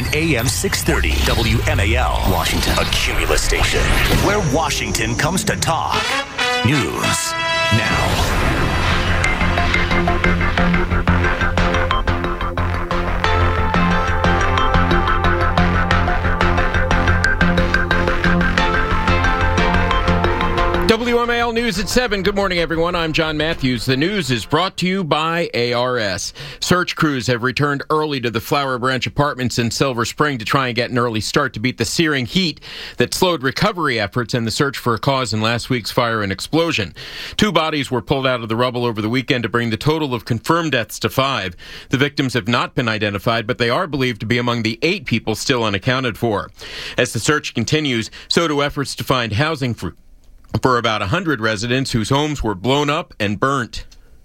AM 630 WMAL, Washington, a Cumulus station, where Washington comes to talk. News now. WMAL News at 7. Good morning, everyone. I'm John Matthews. The news is brought to you by ARS. Search crews have returned early to the Flower Branch Apartments in Silver Spring to try and get an early start to beat the searing heat that slowed recovery efforts and the search for a cause in last week's fire and explosion. 2 bodies were pulled out of the rubble over the weekend to bring the total of confirmed deaths to 5. The victims have not been identified, but they are believed to be among the 8 people still unaccounted for. As the search continues, so do efforts to find housing for about 100 residents whose homes were blown up and burnt.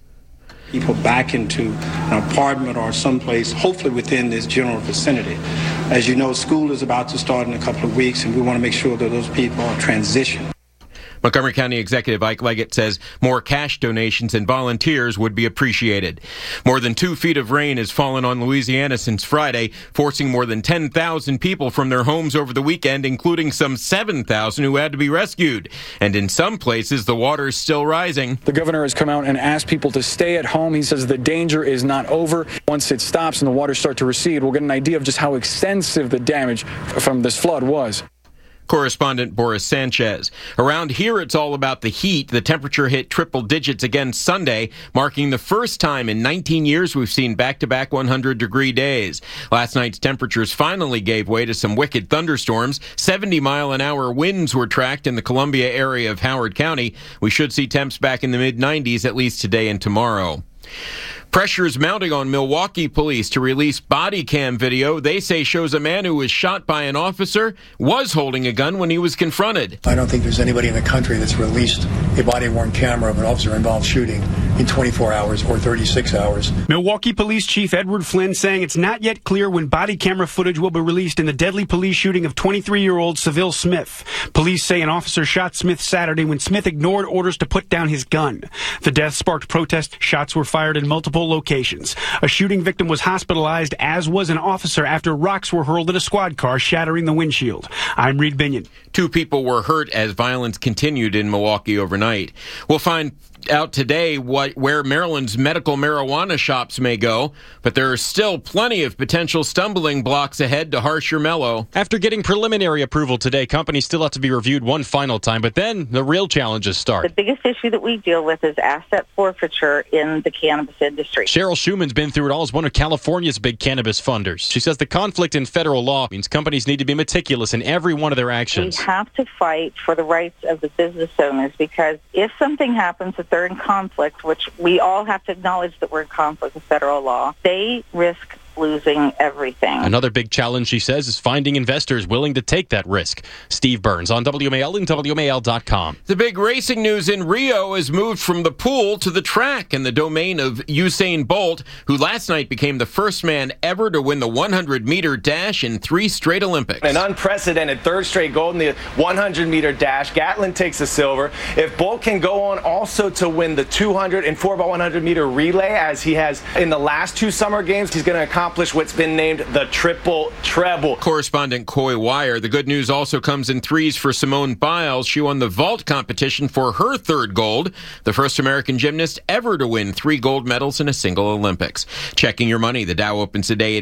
People back into an apartment or someplace, hopefully within this general vicinity. As you know, school is about to start in a couple of weeks, and we want to make sure that those people are transitioned. Montgomery County Executive Ike Leggett says more cash donations and volunteers would be appreciated. More than 2 feet of rain has fallen on Louisiana since Friday, forcing more than 10,000 people from their homes over the weekend, including some 7,000 who had to be rescued. And in some places, the water is still rising. The governor has come out and asked people to stay at home. He says the danger is not over. Once it stops and the waters start to recede, we'll get an idea of just how extensive the damage from this flood was. Correspondent Boris Sanchez. Around here, it's all about the heat. The temperature hit triple digits again Sunday, marking the first time in 19 years we've seen back-to-back 100-degree days. Last night's temperatures finally gave way to some wicked thunderstorms. 70-mile-an-hour winds were tracked in the Columbia area of Howard County. We should see temps back in the mid-90s at least today and tomorrow. Pressure is mounting on Milwaukee police to release body cam video they say shows a man who was shot by an officer was holding a gun when he was confronted. I don't think there's anybody in the country that's released a body-worn camera of an officer-involved shooting in 24 hours or 36 hours. Milwaukee Police Chief Edward Flynn saying it's not yet clear when body camera footage will be released in the deadly police shooting of 23-year-old Seville Smith. Police say an officer shot Smith Saturday when Smith ignored orders to put down his gun. The death sparked protest. Shots were fired in multiple locations. A shooting victim was hospitalized, as was an officer, after rocks were hurled at a squad car, shattering the windshield. I'm Reed Binion. 2 people were hurt as violence continued in Milwaukee overnight. We'll find out today where Maryland's medical marijuana shops may go, but there are still plenty of potential stumbling blocks ahead to harsher mellow. After getting preliminary approval today, companies still have to be reviewed one final time, but then the real challenges start. The biggest issue that we deal with is asset forfeiture in the cannabis industry. Cheryl Schumann's been through it all as one of California's big cannabis funders. She says the conflict in federal law means companies need to be meticulous in every one of their actions. We have to fight for the rights of the business owners, because if something happens that they're in conflict, which we all have to acknowledge that we're in conflict with federal law, they risk losing everything. Another big challenge, she says, is finding investors willing to take that risk. Steve Burns on WMAL and WMAL.com. The big racing news in Rio has moved from the pool to the track in the domain of Usain Bolt, who last night became the first man ever to win the 100-meter dash in 3 straight Olympics. An unprecedented 3rd straight gold in the 100-meter dash. Gatlin takes the silver. If Bolt can go on also to win the 200 and 4x100-meter relay, as he has in the last 2 summer games, he's going to accomplish what's been named the triple treble. Correspondent Coy Wire. The good news also comes in 3s for Simone Biles. She won the vault competition for her 3rd gold, the first American gymnast ever to win 3 gold medals in a single Olympics. Checking your money, the Dow opens today at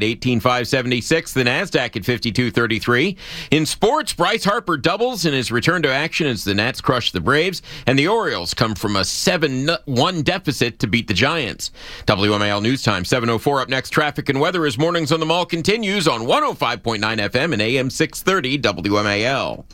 18,576, the NASDAQ at 5233. In sports, Bryce Harper doubles in his return to action as the Nats crush the Braves, and the Orioles come from a 7-1 deficit to beat the Giants. WMAL News Time, 7:04. Up next, traffic and weather as Mornings on the Mall continues on 105.9 FM and AM 630 WMAL.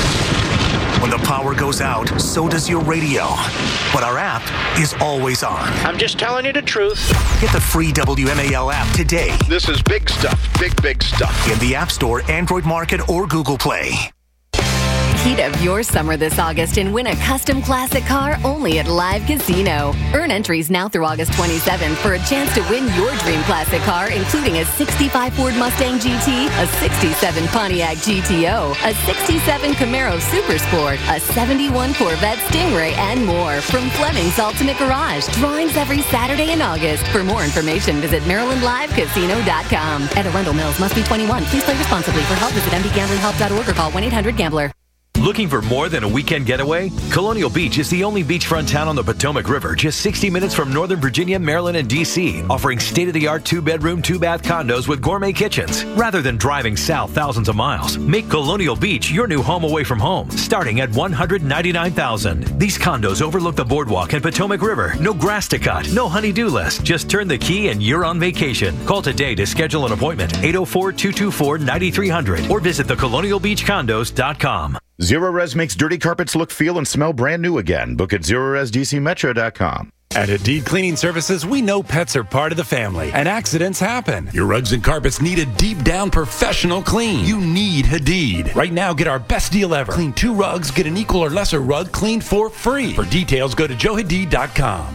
When the power goes out, so does your radio. But our app is always on. I'm just telling you the truth. Get the free WMAL app today. This is big stuff. Big stuff. In the App Store, Android Market, or Google Play. Heat up your summer this August and win a custom classic car only at Live Casino. Earn entries now through August 27th for a chance to win your dream classic car, including a 65 Ford Mustang GT, a 67 Pontiac GTO, a 67 Camaro Super Sport, a 71 Corvette Stingray, and more from Fleming's Ultimate Garage. Drawings every Saturday in August. For more information, visit MarylandLiveCasino.com. At Arundel Mills, must be 21. Please play responsibly. For help, visit mdgamblinghelp.org or call 1-800-GAMBLER. Looking for more than a weekend getaway? Colonial Beach is the only beachfront town on the Potomac River, just 60 minutes from Northern Virginia, Maryland, and D.C., offering state-of-the-art 2-bedroom, 2-bath condos with gourmet kitchens. Rather than driving south thousands of miles, make Colonial Beach your new home away from home, starting at $199,000. These condos overlook the boardwalk and Potomac River. No grass to cut, no honey-do list. Just turn the key and you're on vacation. Call today to schedule an appointment, 804-224-9300, or visit thecolonialbeachcondos.com. Zerorez makes dirty carpets look, feel, and smell brand new again. Book at ZerorezDCMetro.com. At Hadid Cleaning Services, we know pets are part of the family, and accidents happen. Your rugs and carpets need a deep-down professional clean. You need Hadid. Right now, get our best deal ever. Clean 2 rugs, get an equal or lesser rug cleaned for free. For details, go to joehadid.com.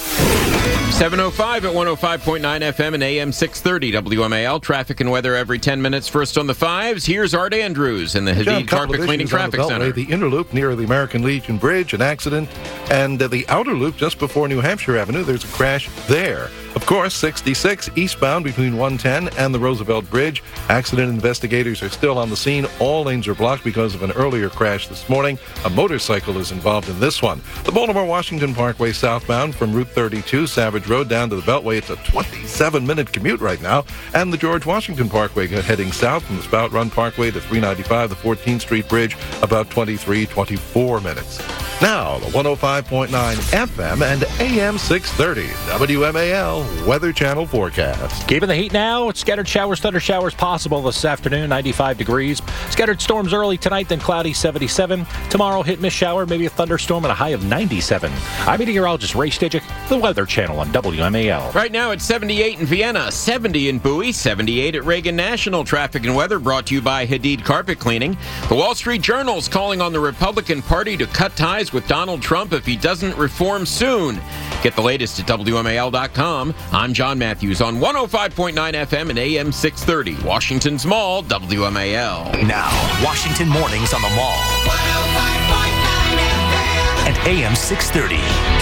7:05 at 105.9 FM and AM 630 WMAL. Traffic and weather every 10 minutes. First on the 5s, here's Art Andrews in the Hadid Carpet Cleaning Traffic Center. The inner loop near the American Legion Bridge, an accident, and the outer loop just before New Hampshire Avenue, there's a crash there. Of course, 66 eastbound between 110 and the Roosevelt Bridge. Accident investigators are still on the scene. All lanes are blocked because of an earlier crash this morning. A motorcycle is involved in this one. The Baltimore-Washington Parkway southbound from Route 32, Savage Road down to the Beltway. It's a 27-minute commute right now. And the George Washington Parkway heading south from the Spout Run Parkway to 395, the 14th Street Bridge, about 24 minutes. Now, the 105.9 FM and AM 630 WMAL Weather Channel forecast. Keeping the heat now. Scattered showers, thunder showers possible this afternoon, 95 degrees. Scattered storms early tonight, then cloudy, 77. Tomorrow, hit-miss shower, maybe a thunderstorm, and a high of 97. I'm meteorologist Ray Stidgick, the Weather Channel on WMAL. Right now, it's 78 in Vienna, 70 in Bowie, 78 at Reagan National. Traffic and weather brought to you by Hadid Carpet Cleaning. The Wall Street Journal's calling on the Republican Party to cut ties with Donald Trump if he doesn't reform soon. Get the latest at WMAL.com. I'm John Matthews on 105.9 FM and AM 630. Washington's Mall, WMAL. Now, Washington Mornings on the Mall. 105.9 FM and AM 630.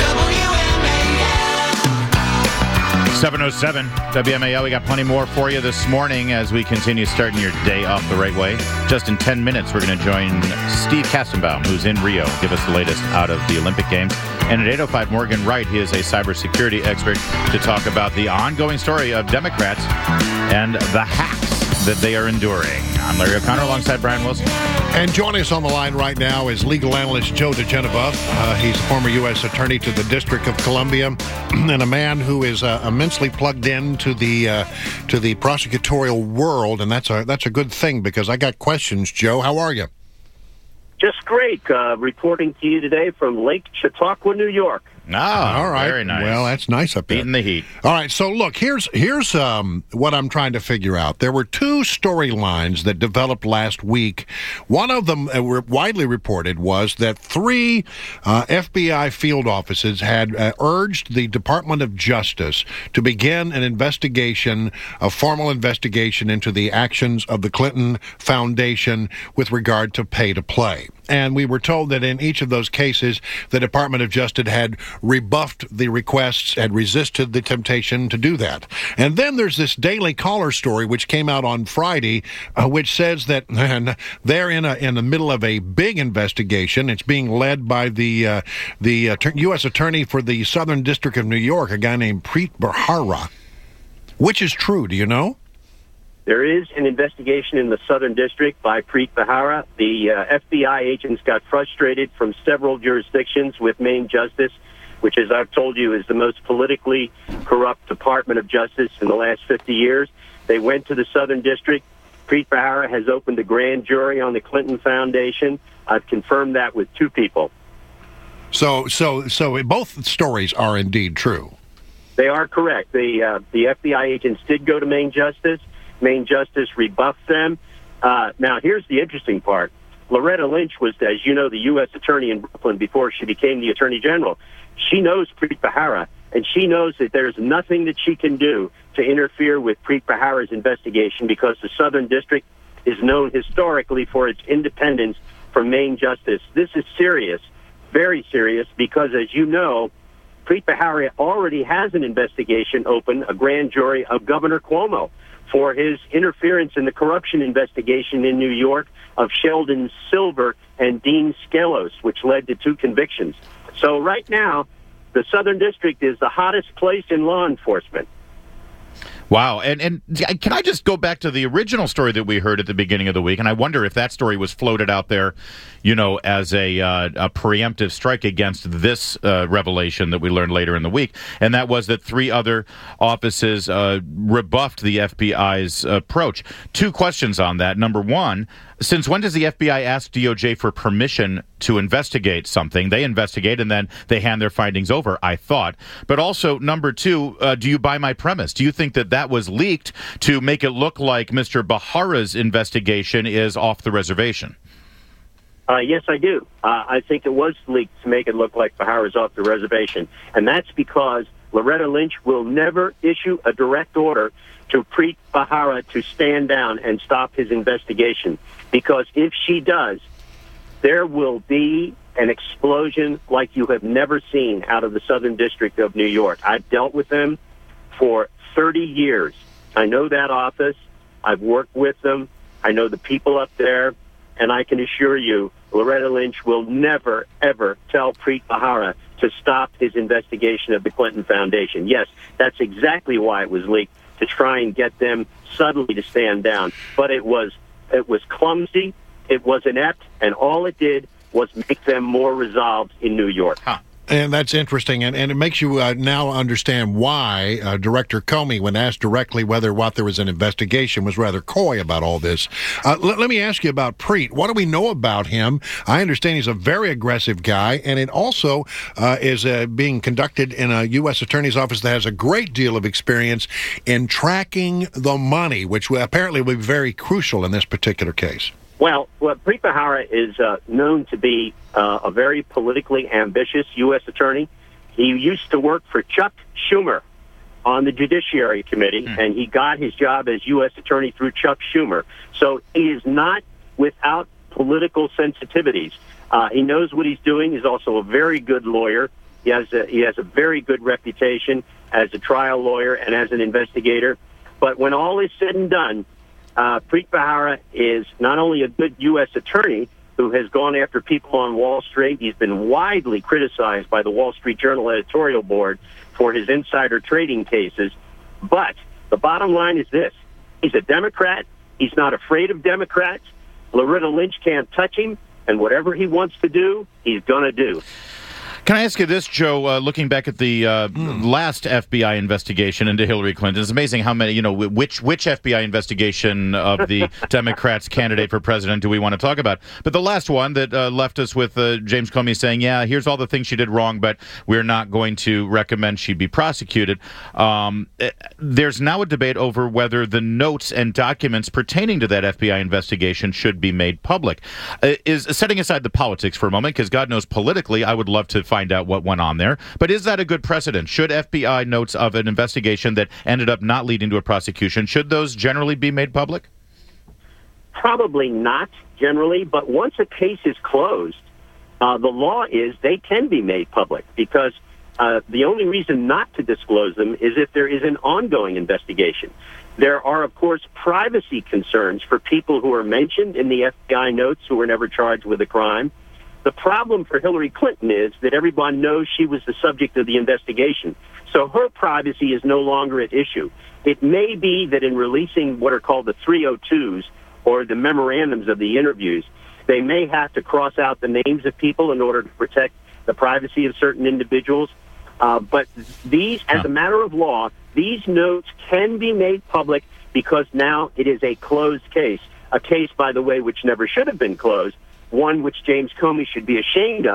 WMAL. 7:07 WMAL. We got plenty more for you this morning as we continue starting your day off the right way. Just in 10 minutes, we're going to join Steve Kastenbaum, who's in Rio, give us the latest out of the Olympic Games. And at 8:05, Morgan Wright, he is a cybersecurity expert, to talk about the ongoing story of Democrats and the hacks that they are enduring. I'm Larry O'Connor alongside Brian Wilson. And joining us on the line right now is legal analyst Joe DeGeneva. He's a former U.S. attorney to the District of Columbia and a man who is immensely plugged in to the prosecutorial world, and that's a good thing because I got questions. Joe, how are you? Just great. Reporting to you today from Lake Chautauqua, New York. All right. Very nice. Well, that's nice up there. Beating the heat. All right. So, look, here's what I'm trying to figure out. There were 2 storylines that developed last week. One of them, widely reported, was that 3 FBI field offices had urged the Department of Justice to begin an investigation, a formal investigation into the actions of the Clinton Foundation with regard to pay to play. And we were told that in each of those cases, the Department of Justice had rebuffed the requests, had resisted the temptation to do that. And then there's this Daily Caller story, which came out on Friday, which says that they're in the middle of a big investigation. It's being led by the U.S. Attorney for the Southern District of New York, a guy named Preet Bharara. Which is true? Do you know? There is an investigation in the Southern District by Preet Bharara. The FBI agents got frustrated from several jurisdictions with Maine Justice, which, as I've told you, is the most politically corrupt Department of Justice in the last 50 years. They went to the Southern District. Preet Bharara has opened a grand jury on the Clinton Foundation. I've confirmed that with 2 people. So both stories are indeed true. They are correct. The FBI agents did go to Maine Justice. Maine Justice rebuffed them. Now, here's the interesting part. Loretta Lynch was, as you know, the U.S. attorney in Brooklyn before she became the attorney general. She knows Preet Bharara, and she knows that there's nothing that she can do to interfere with Preet Bharara's investigation because the Southern District is known historically for its independence from Maine justice. This is serious, very serious, because, as you know, Preet Bharara already has an investigation open, a grand jury of Governor Cuomo, for his interference in the corruption investigation in New York of Sheldon Silver and Dean Skelos, which led to 2 convictions. So right now, the Southern District is the hottest place in law enforcement. Wow. And can I just go back to the original story that we heard at the beginning of the week? And I wonder if that story was floated out there, you know, as a preemptive strike against this revelation that we learned later in the week. And that was that 3 other offices rebuffed the FBI's approach. 2 questions on that. Number one, since when does the FBI ask DOJ for permission to investigate something? They investigate and then they hand their findings over, I thought. But also, number 2, do you buy my premise? Do you think that that was leaked to make it look like Mr. Bharara's investigation is off the reservation? Yes, I do. I think it was leaked to make it look like Bharara's off the reservation. And that's because Loretta Lynch will never issue a direct order to Preet Bharara to stand down and stop his investigation. Because if she does, there will be an explosion like you have never seen out of the Southern District of New York. I've dealt with them for 30 years. I know that office. I've worked with them. I know the people up there. And I can assure you, Loretta Lynch will never, ever tell Preet Bharara to stop his investigation of the Clinton Foundation. Yes, that's exactly why it was leaked, to try and get them suddenly to stand down. But it was clumsy, it was inept, and all it did was make them more resolved in New York. And that's interesting, and it makes you now understand why Director Comey, when asked directly whether or not there was an investigation, was rather coy about all this. Let me ask you about Preet. What do we know about him? I understand he's a very aggressive guy, and it also is being conducted in a U.S. Attorney's Office that has a great deal of experience in tracking the money, which apparently will be very crucial in this particular case. Well, Preet Bharara is known to be a very politically ambitious U.S. attorney. He used to work for Chuck Schumer on the Judiciary Committee, and he got his job as U.S. attorney through Chuck Schumer. So he is not without political sensitivities. He knows what he's doing. He's also a very good lawyer. He has a very good reputation as a trial lawyer and as an investigator. But when all is said and done, Preet Bharara is not only a good U.S. attorney who has gone after people on Wall Street. He's been widely criticized by the Wall Street Journal editorial board for his insider trading cases. But the bottom line is this. He's a Democrat. He's not afraid of Democrats. Loretta Lynch can't touch him. And whatever he wants to do, he's going to do. Can I ask you this, Joe, looking back at the last FBI investigation into Hillary Clinton, it's amazing how many, which FBI investigation of the Democrats' candidate for president do we want to talk about? But the last one that left us with James Comey saying, yeah, here's all the things she did wrong, but we're not going to recommend she be prosecuted. There's now a debate over whether the notes and documents pertaining to that FBI investigation should be made public. Is setting aside the politics for a moment, because God knows politically I would love to find out what went on there. But is that a good precedent? Should FBI notes of an investigation that ended up not leading to a prosecution, should those generally be made public? Probably not generally, but once a case is closed, the law is they can be made public because the only reason not to disclose them is if there is an ongoing investigation. There are, of course, privacy concerns for people who are mentioned in the FBI notes who were never charged with a crime. The problem for Hillary Clinton is that everyone knows she was the subject of the investigation. So her privacy is no longer at issue. It may be that in releasing what are called the 302s or the memorandums of the interviews, they may have to cross out the names of people in order to protect the privacy of certain individuals. But these, as a matter of law, these notes can be made public because now it is a closed case. A case, by the way, which never should have been closed. One which James Comey should be ashamed of,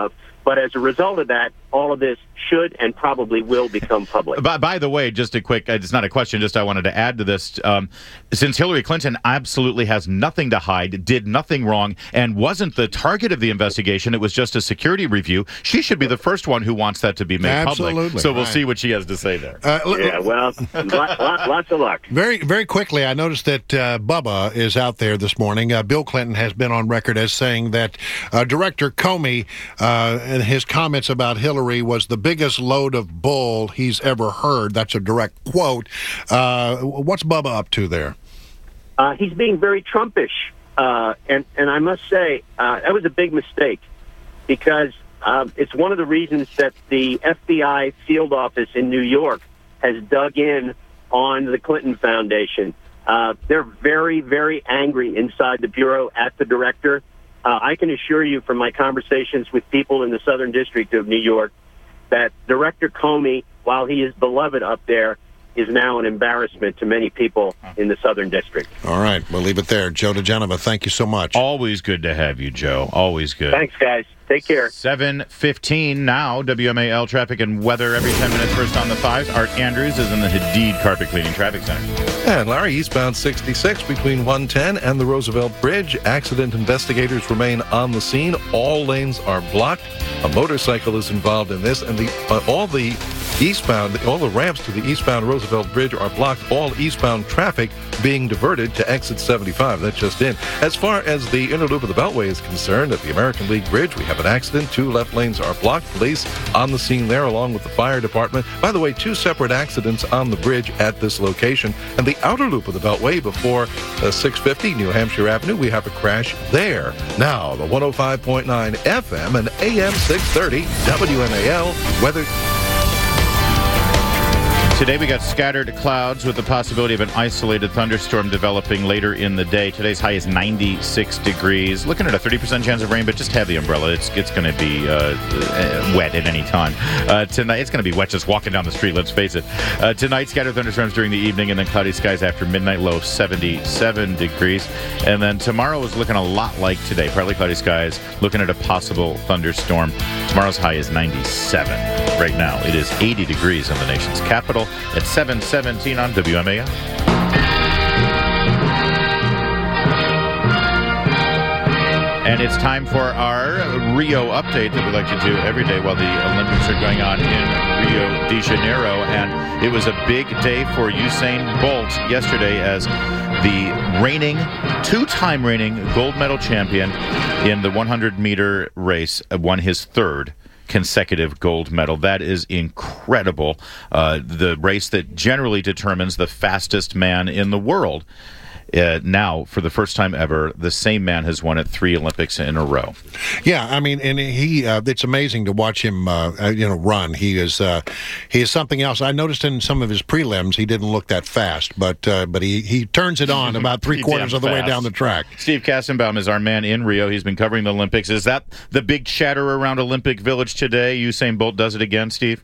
But as a result of that, all of this should and probably will become public. By the way, just a quick, it's not a question, just I wanted to add to this. Since Hillary Clinton absolutely has nothing to hide, did nothing wrong, and wasn't the target of the investigation, it was just a security review, she should be the first one who wants that to be made public. So we'll see what she has to say there. Yeah, well, lots of luck. Very, very quickly, I noticed that Bubba is out there this morning. Bill Clinton has been on record as saying that Director Comey and his comments about Hillary was the biggest load of bull he's ever heard. That's a direct quote. What's Bubba up to there? He's being very Trumpish. And I must say, that was a big mistake because it's one of the reasons that the FBI field office in New York has dug in on the Clinton Foundation. They're very, very angry inside the Bureau at the director. I can assure you from my conversations with people in the Southern District of New York that Director Comey, while he is beloved up there, is now an embarrassment to many people in the Southern District. All right, we'll leave it there. Joe DeGenova, thank you so much. Always good to have you, Joe. Always good. Thanks, guys. Take care. 7:15 now. WMAL traffic and weather every 10 minutes. First on the 5s. Art Andrews is in the Hadid Carpet Cleaning Traffic Center. And Larry, eastbound 66 between 110 and the Roosevelt Bridge. Accident investigators remain on the scene. All lanes are blocked. A motorcycle is involved in this, and all the ramps to the eastbound Roosevelt Bridge are blocked. All eastbound traffic being diverted to exit 75. That's just in. As far as the inner loop of the Beltway is concerned, at the American League Bridge, we have an accident. 2 left lanes are blocked. Police on the scene there, along with the fire department. By the way, 2 separate accidents on the bridge at this location. And the outer loop of the Beltway before 650 New Hampshire Avenue, we have a crash there. Now, the 105.9 FM and AM 630 WMAL weather. Today we got scattered clouds with the possibility of an isolated thunderstorm developing later in the day. Today's high is 96 degrees. Looking at a 30% chance of rain, but just have the umbrella. It's going to be wet at any time. Tonight, it's going to be wet just walking down the street, let's face it. Tonight, scattered thunderstorms during the evening and then cloudy skies after midnight, low of 77 degrees. And then tomorrow is looking a lot like today. Partly cloudy skies, looking at a possible thunderstorm. Tomorrow's high is 97. Right now, it is 80 degrees in the nation's capital. At 7:17 on WMAL. And it's time for our Rio update that we like to do every day while the Olympics are going on in Rio de Janeiro. And it was a big day for Usain Bolt yesterday as the two-time reigning gold medal champion in the 100-meter race won his 3rd consecutive gold medal. That is incredible. The race that generally determines the fastest man in the world. Now, for the first time ever, the same man has won it 3 Olympics in a row. Yeah, I mean, and it's amazing to watch him, run. He is something else. I noticed in some of his prelims, he didn't look that fast, but he turns it on about 3/4 of the way down the track. Steve Kastenbaum is our man in Rio. He's been covering the Olympics. Is that the big chatter around Olympic Village today? Usain Bolt does it again, Steve?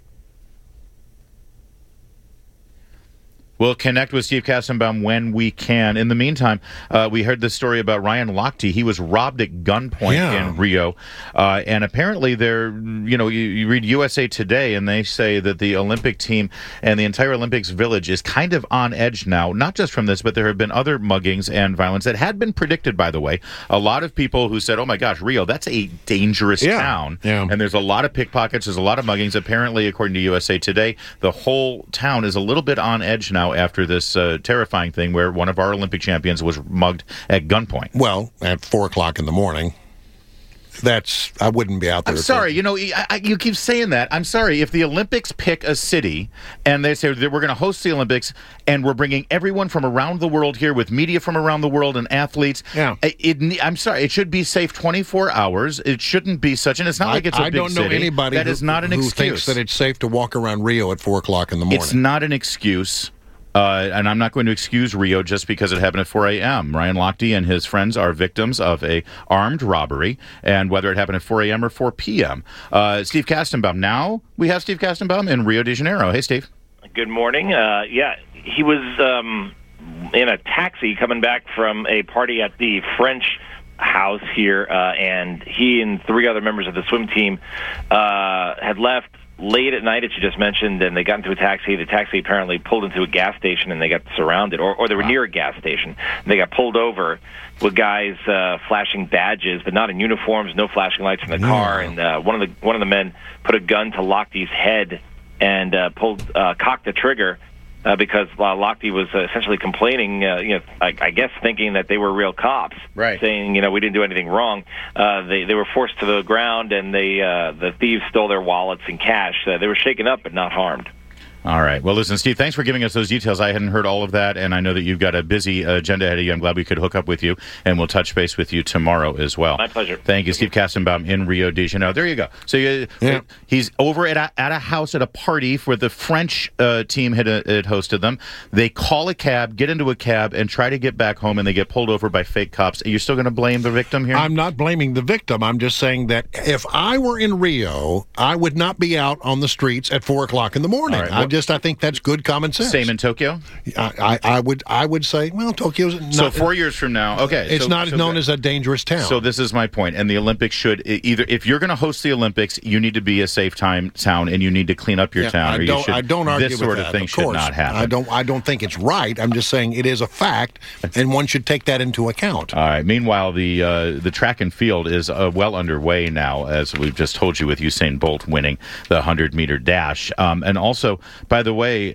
We'll connect with Steve Kastenbaum when we can. In the meantime, we heard the story about Ryan Lochte. He was robbed at gunpoint in Rio. And apparently you read USA Today and they say that the Olympic team and the entire Olympics village is kind of on edge now. Not just from this, but there have been other muggings and violence that had been predicted, by the way. A lot of people who said, oh my gosh, Rio, that's a dangerous town. Yeah. And there's a lot of pickpockets. There's a lot of muggings. Apparently, according to USA Today, the whole town is a little bit on edge now after this terrifying thing where one of our Olympic champions was mugged at gunpoint. Well, at 4 o'clock in the morning. I wouldn't be out there. I'm sorry. You keep saying that. I'm sorry. If the Olympics pick a city and they say that we're going to host the Olympics and we're bringing everyone from around the world here with media from around the world and athletes, I'm sorry. It should be safe 24 hours. It shouldn't be such, and it's not like it's a big city. I don't know anybody that is not an excuse. Who thinks that it's safe to walk around Rio at 4 o'clock in the morning. It's not an excuse. And I'm not going to excuse Rio just because it happened at 4 a.m. Ryan Lochte and his friends are victims of a armed robbery, and whether it happened at 4 a.m. or 4 p.m. Steve Kastenbaum. Now we have Steve Kastenbaum in Rio de Janeiro. Hey, Steve. Good morning. He was in a taxi coming back from a party at the French house here, and he and 3 other members of the swim team had left late at night, as you just mentioned, and they got into a taxi. The taxi apparently pulled into a gas station, and they got surrounded, or they were near a gas station. And they got pulled over with guys flashing badges, but not in uniforms, no flashing lights from the car. And one of the men put a gun to Lochtey's head and cocked the trigger. Because Lochte was essentially complaining, I guess thinking that they were real cops, right? Saying, we didn't do anything wrong. They were forced to the ground, and the thieves stole their wallets and cash. They were shaken up but not harmed. All right. Well, listen, Steve, thanks for giving us those details. I hadn't heard all of that, and I know that you've got a busy agenda ahead of you. I'm glad we could hook up with you, and we'll touch base with you tomorrow as well. My pleasure. Thank you, Steve Kastenbaum in Rio de Janeiro. There you go. So he's over at a house at a party where the French team had hosted them. They call a cab, get into a cab, and try to get back home, and they get pulled over by fake cops. You're still going to blame the victim here? I'm not blaming the victim. I'm just saying that if I were in Rio, I would not be out on the streets at 4 o'clock in the morning. Right, I think that's good common sense. Same in Tokyo? I would say, well, Tokyo's not... So 4 years from now, okay. It's not known as a dangerous town. So this is my point. And the Olympics should either, if you're going to host the Olympics, you need to be a safe town, and you need to clean up your town. I don't argue this sort with of that. thing should not happen. I don't think it's right. I'm just saying it is a fact, and one should take that into account. All right. Meanwhile, the track and field is well underway now, as we've just told you, with Usain Bolt winning the 100-meter dash. And also, by the way,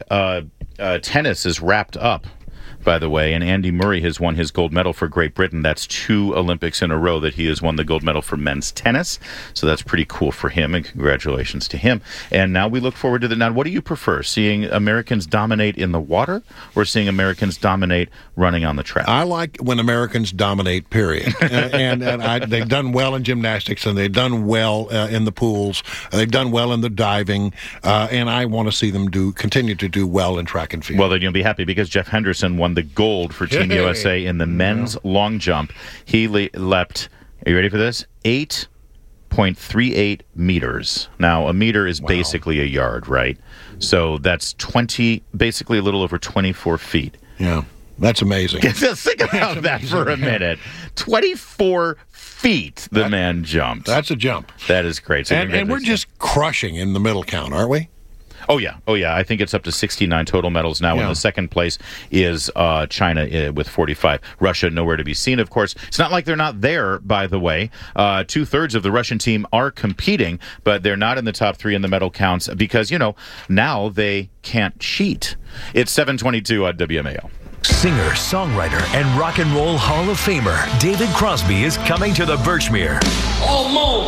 tennis is wrapped up, by the way, and Andy Murray has won his gold medal for Great Britain. That's 2 Olympics in a row that he has won the gold medal for men's tennis. So that's pretty cool for him, and congratulations to him. And now we look forward to now, what do you prefer, seeing Americans dominate in the water or seeing Americans dominate running on the track? I like when Americans dominate, period. They've done well in gymnastics, and they've done well in the pools. They've done well in the diving, and I want to see them continue to do well in track and field. Well, then you'll be happy because Jeff Henderson won the gold for Team USA in the men's long jump. He leapt, are you ready for this? 8.38 meters. Now, a meter is basically a yard, right? So that's basically a little over 24 feet. Yeah, that's amazing. Think about that for a minute. 24 feet the man jumped. That's a jump. That is great. So and we're just crushing in the middle count, aren't we? Oh, yeah. I think it's up to 69 total medals now. In the second place is China with 45. Russia nowhere to be seen, of course. It's not like they're not there, by the way. 2/3 of the Russian team are competing, but they're not in the top 3 in the medal counts because, now they can't cheat. It's 7:22 on WMAL. Singer, songwriter, and rock and roll Hall of Famer David Crosby is coming to the Birchmere. Almost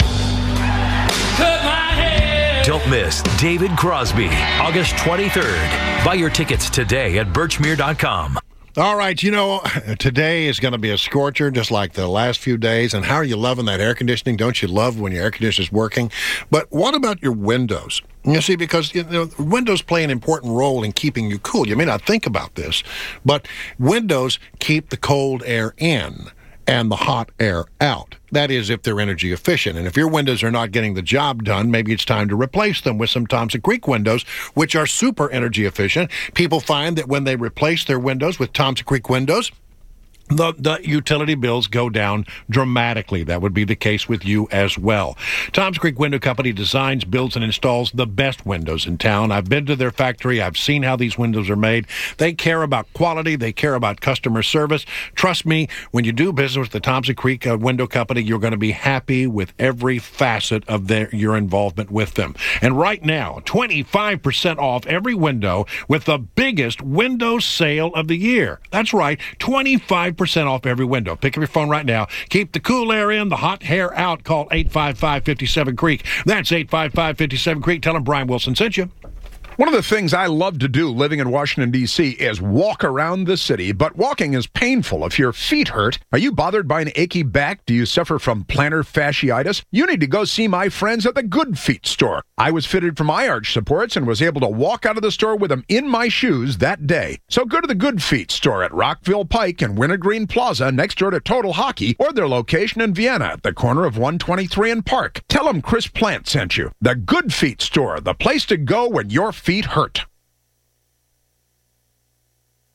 cut my head. Don't miss David Crosby, August 23rd. Buy your tickets today at Birchmere.com. All right, today is going to be a scorcher just like the last few days. And how are you loving that air conditioning? Don't you love when your air conditioner is working? But what about your windows? You see, because windows play an important role in keeping you cool. You may not think about this, but windows keep the cold air in and the hot air out. That is, if they're energy efficient. And if your windows are not getting the job done, maybe it's time to replace them with some Thompson Creek windows, which are super energy efficient. People find that when they replace their windows with Thompson Creek windows, the utility bills go down dramatically. That would be the case with you as well. Thompson Creek Window Company designs, builds, and installs the best windows in town. I've been to their factory. I've seen how these windows are made. They care about quality. They care about customer service. Trust me, when you do business with the Thompson Creek Window Company, you're going to be happy with every facet of your involvement with them. And right now, 25% off every window with the biggest window sale of the year. That's right, 25% off every window. Pick up your phone right now. Keep the cool air in, the hot hair out. Call 855-57-CREEK. That's 855-57-CREEK. Tell them Brian Wilson sent you. One of the things I love to do living in Washington, D.C. is walk around the city, but walking is painful if your feet hurt. Are you bothered by an achy back? Do you suffer from plantar fasciitis? You need to go see my friends at the Good Feet store. I was fitted for my arch supports and was able to walk out of the store with them in my shoes that day. So go to the Good Feet store at Rockville Pike and Wintergreen Plaza next door to Total Hockey, or their location in Vienna at the corner of 123 and Park. Tell them Chris Plant sent you. The Good Feet store, the place to go when your feet hurt.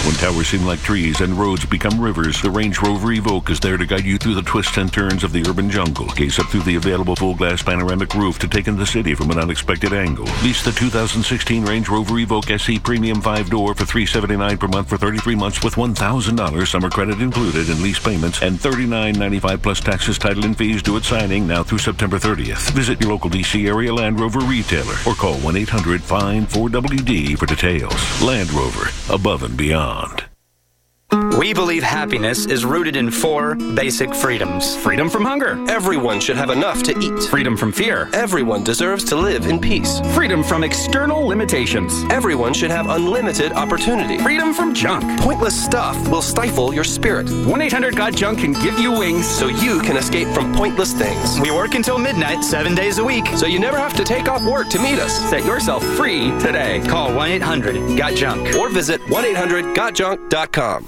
When towers seem like trees and roads become rivers, the Range Rover Evoque is there to guide you through the twists and turns of the urban jungle. Gaze up through the available full-glass panoramic roof to take in the city from an unexpected angle. Lease the 2016 Range Rover Evoque SE Premium 5-door for $379 per month for 33 months with $1,000 summer credit included in lease payments and $39.95 plus taxes, title, and fees due at signing now through September 30th. Visit your local D.C. area Land Rover retailer or call 1-800-FIND-4WD for details. Land Rover, above and beyond. We believe happiness is rooted in 4 basic freedoms. Freedom from hunger. Everyone should have enough to eat. Freedom from fear. Everyone deserves to live in peace. Freedom from external limitations. Everyone should have unlimited opportunity. Freedom from junk. Pointless stuff will stifle your spirit. 1-800-GOT-JUNK can give you wings so you can escape from pointless things. We work until midnight, 7 days a week. So you never have to take off work to meet us. Set yourself free today. Call 1-800-GOT-JUNK or visit 1-800-GOTJUNK.com.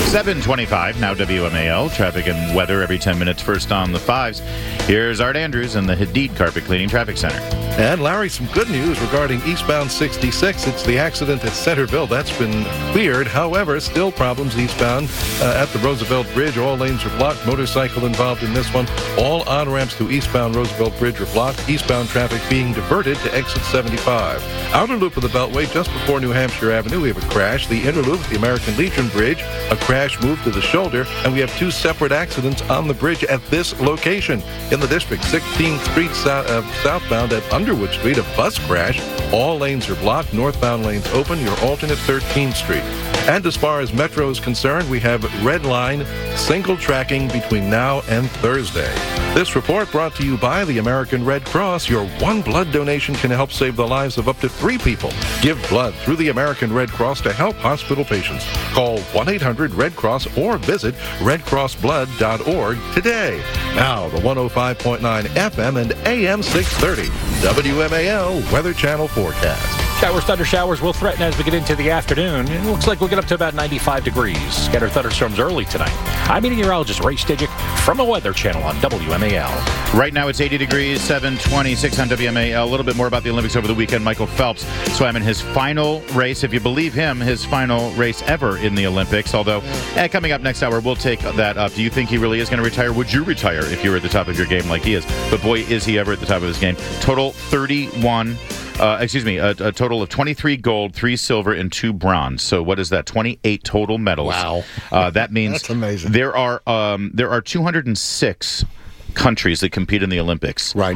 7:25, now WMAL. Traffic and weather every 10 minutes, first on the 5s. Here's Art Andrews in the Hadid Carpet Cleaning Traffic Center. And Larry, some good news regarding eastbound 66. It's the accident at Centerville. That's been cleared. However, still problems eastbound at the Roosevelt Bridge. All lanes are blocked. Motorcycle involved in this one. All on-ramps to eastbound Roosevelt Bridge are blocked. Eastbound traffic being diverted to exit 75. Outer loop of the Beltway just before New Hampshire Avenue. We have a crash. The inner loop, the American Legion Bridge, a crash moved to the shoulder. And we have 2 separate accidents on the bridge at this location. In the district, 16th Street southbound at Underwood Street, a bus crash. All lanes are blocked. Northbound lanes open. Your alternate 13th Street. And as far as Metro is concerned, we have red line single tracking between now and Thursday. This report brought to you by the American Red Cross. Your one blood donation can help save the lives of up to 3 people. Give blood through the American Red Cross to help hospital patients. Call 1-800-RED-CROSS or visit redcrossblood.org today. Now, the 105.9 FM and AM 630 WMAL Weather Channel forecast. Showers, thunder showers will threaten as we get into the afternoon. It looks like we'll get up to about 95 degrees. Scattered thunderstorms early tonight. I'm meteorologist Ray Stijic from the Weather Channel on WMAL. Right now it's 80 degrees, 7:26 on WMAL. A little bit more about the Olympics over the weekend. Michael Phelps swam in his final race, if you believe him, his final race ever in the Olympics. Although, coming up next hour, we'll take that up. Do you think he really is going to retire? Would you retire if you were at the top of your game like he is? But boy, is he ever at the top of his game. Total 31... a total of 23 gold, 3 silver, and 2 bronze. So what is that? 28 total medals. Wow. That means that's amazing. There are 206 countries that compete in the Olympics. Right.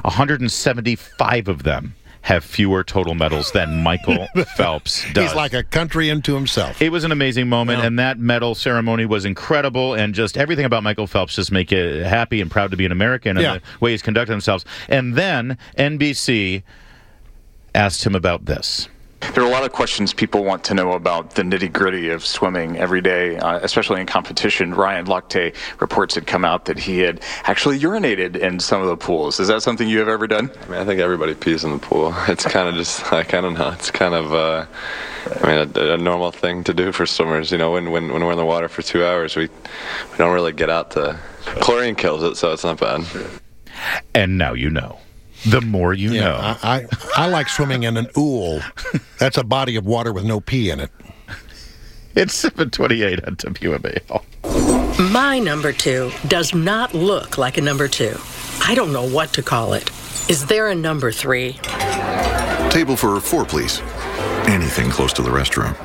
175 of them have fewer total medals than Michael Phelps does. He's like a country unto himself. It was an amazing moment, and that medal ceremony was incredible, and just everything about Michael Phelps just make it happy and proud to be an American and the way he's conducted himself. And then NBC asked him about this. There are a lot of questions people want to know about the nitty-gritty of swimming every day, especially in competition. Ryan Lochte reports had come out that he had actually urinated in some of the pools. Is that something you have ever done? I mean, I think everybody pees in the pool. It's kind of just, like, I don't know, it's kind of, a normal thing to do for swimmers. You know, when we're in the water for 2 hours, we don't really get out to... Chlorine kills it, so it's not bad. And now you know. The more you know. I like swimming in an ool. That's a body of water with no pee in it. It's 7:28 on WMAL. My number 2 does not look like a number 2. I don't know what to call it. Is there a number 3? Table for 4, please. Anything close to the restroom.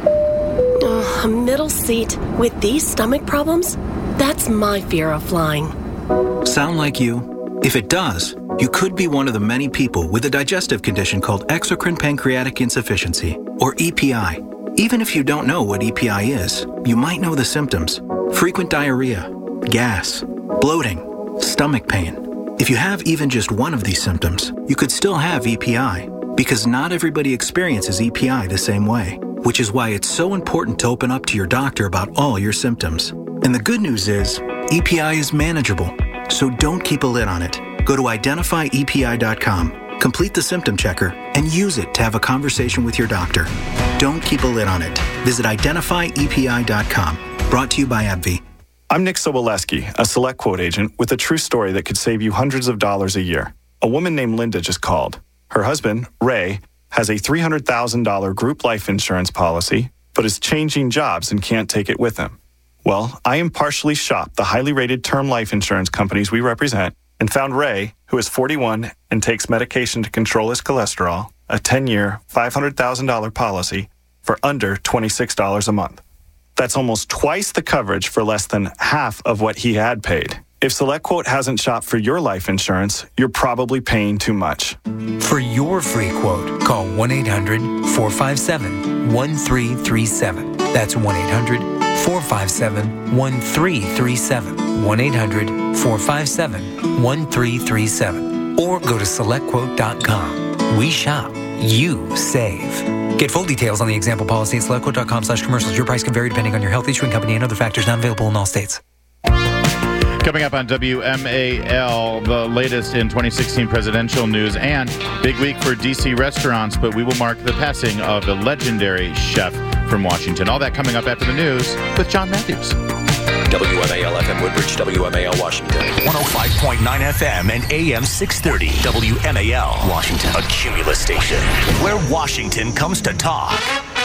A middle seat with these stomach problems? That's my fear of flying. Sound like you? If it does, you could be one of the many people with a digestive condition called exocrine pancreatic insufficiency, or EPI. Even if you don't know what EPI is, you might know the symptoms: frequent diarrhea, gas, bloating, stomach pain. If you have even just one of these symptoms, you could still have EPI, because not everybody experiences EPI the same way, which is why it's so important to open up to your doctor about all your symptoms. And the good news is, EPI is manageable. So don't keep a lid on it. Go to identifyepi.com, complete the symptom checker, and use it to have a conversation with your doctor. Don't keep a lid on it. Visit identifyepi.com. Brought to you by AbbVie. I'm Nick Soboleski, a Select Quote agent with a true story that could save you hundreds of dollars a year. A woman named Linda just called. Her husband, Ray, has a $300,000 group life insurance policy but is changing jobs and can't take it with him. Well, I impartially shopped the highly rated term life insurance companies we represent and found Ray, who is 41 and takes medication to control his cholesterol, a 10-year, $500,000 policy for under $26 a month. That's almost twice the coverage for less than half of what he had paid. If SelectQuote hasn't shopped for your life insurance, you're probably paying too much. For your free quote, call 1-800-457-1337. That's 1-800-457-1337. 1-800-457-1337. Or go to SelectQuote.com. We shop. You save. Get full details on the example policy at SelectQuote.com/commercials. Your price can vary depending on your health, issuing company, and other factors not available in all states. Coming up on WMAL, the latest in 2016 presidential news and big week for D.C. restaurants, but we will mark the passing of a legendary chef from Washington. All that coming up after the news with John Matthews. WMAL FM Woodbridge, WMAL Washington. 105.9 FM and AM 630. WMAL Washington. A Cumulus station where Washington comes to talk.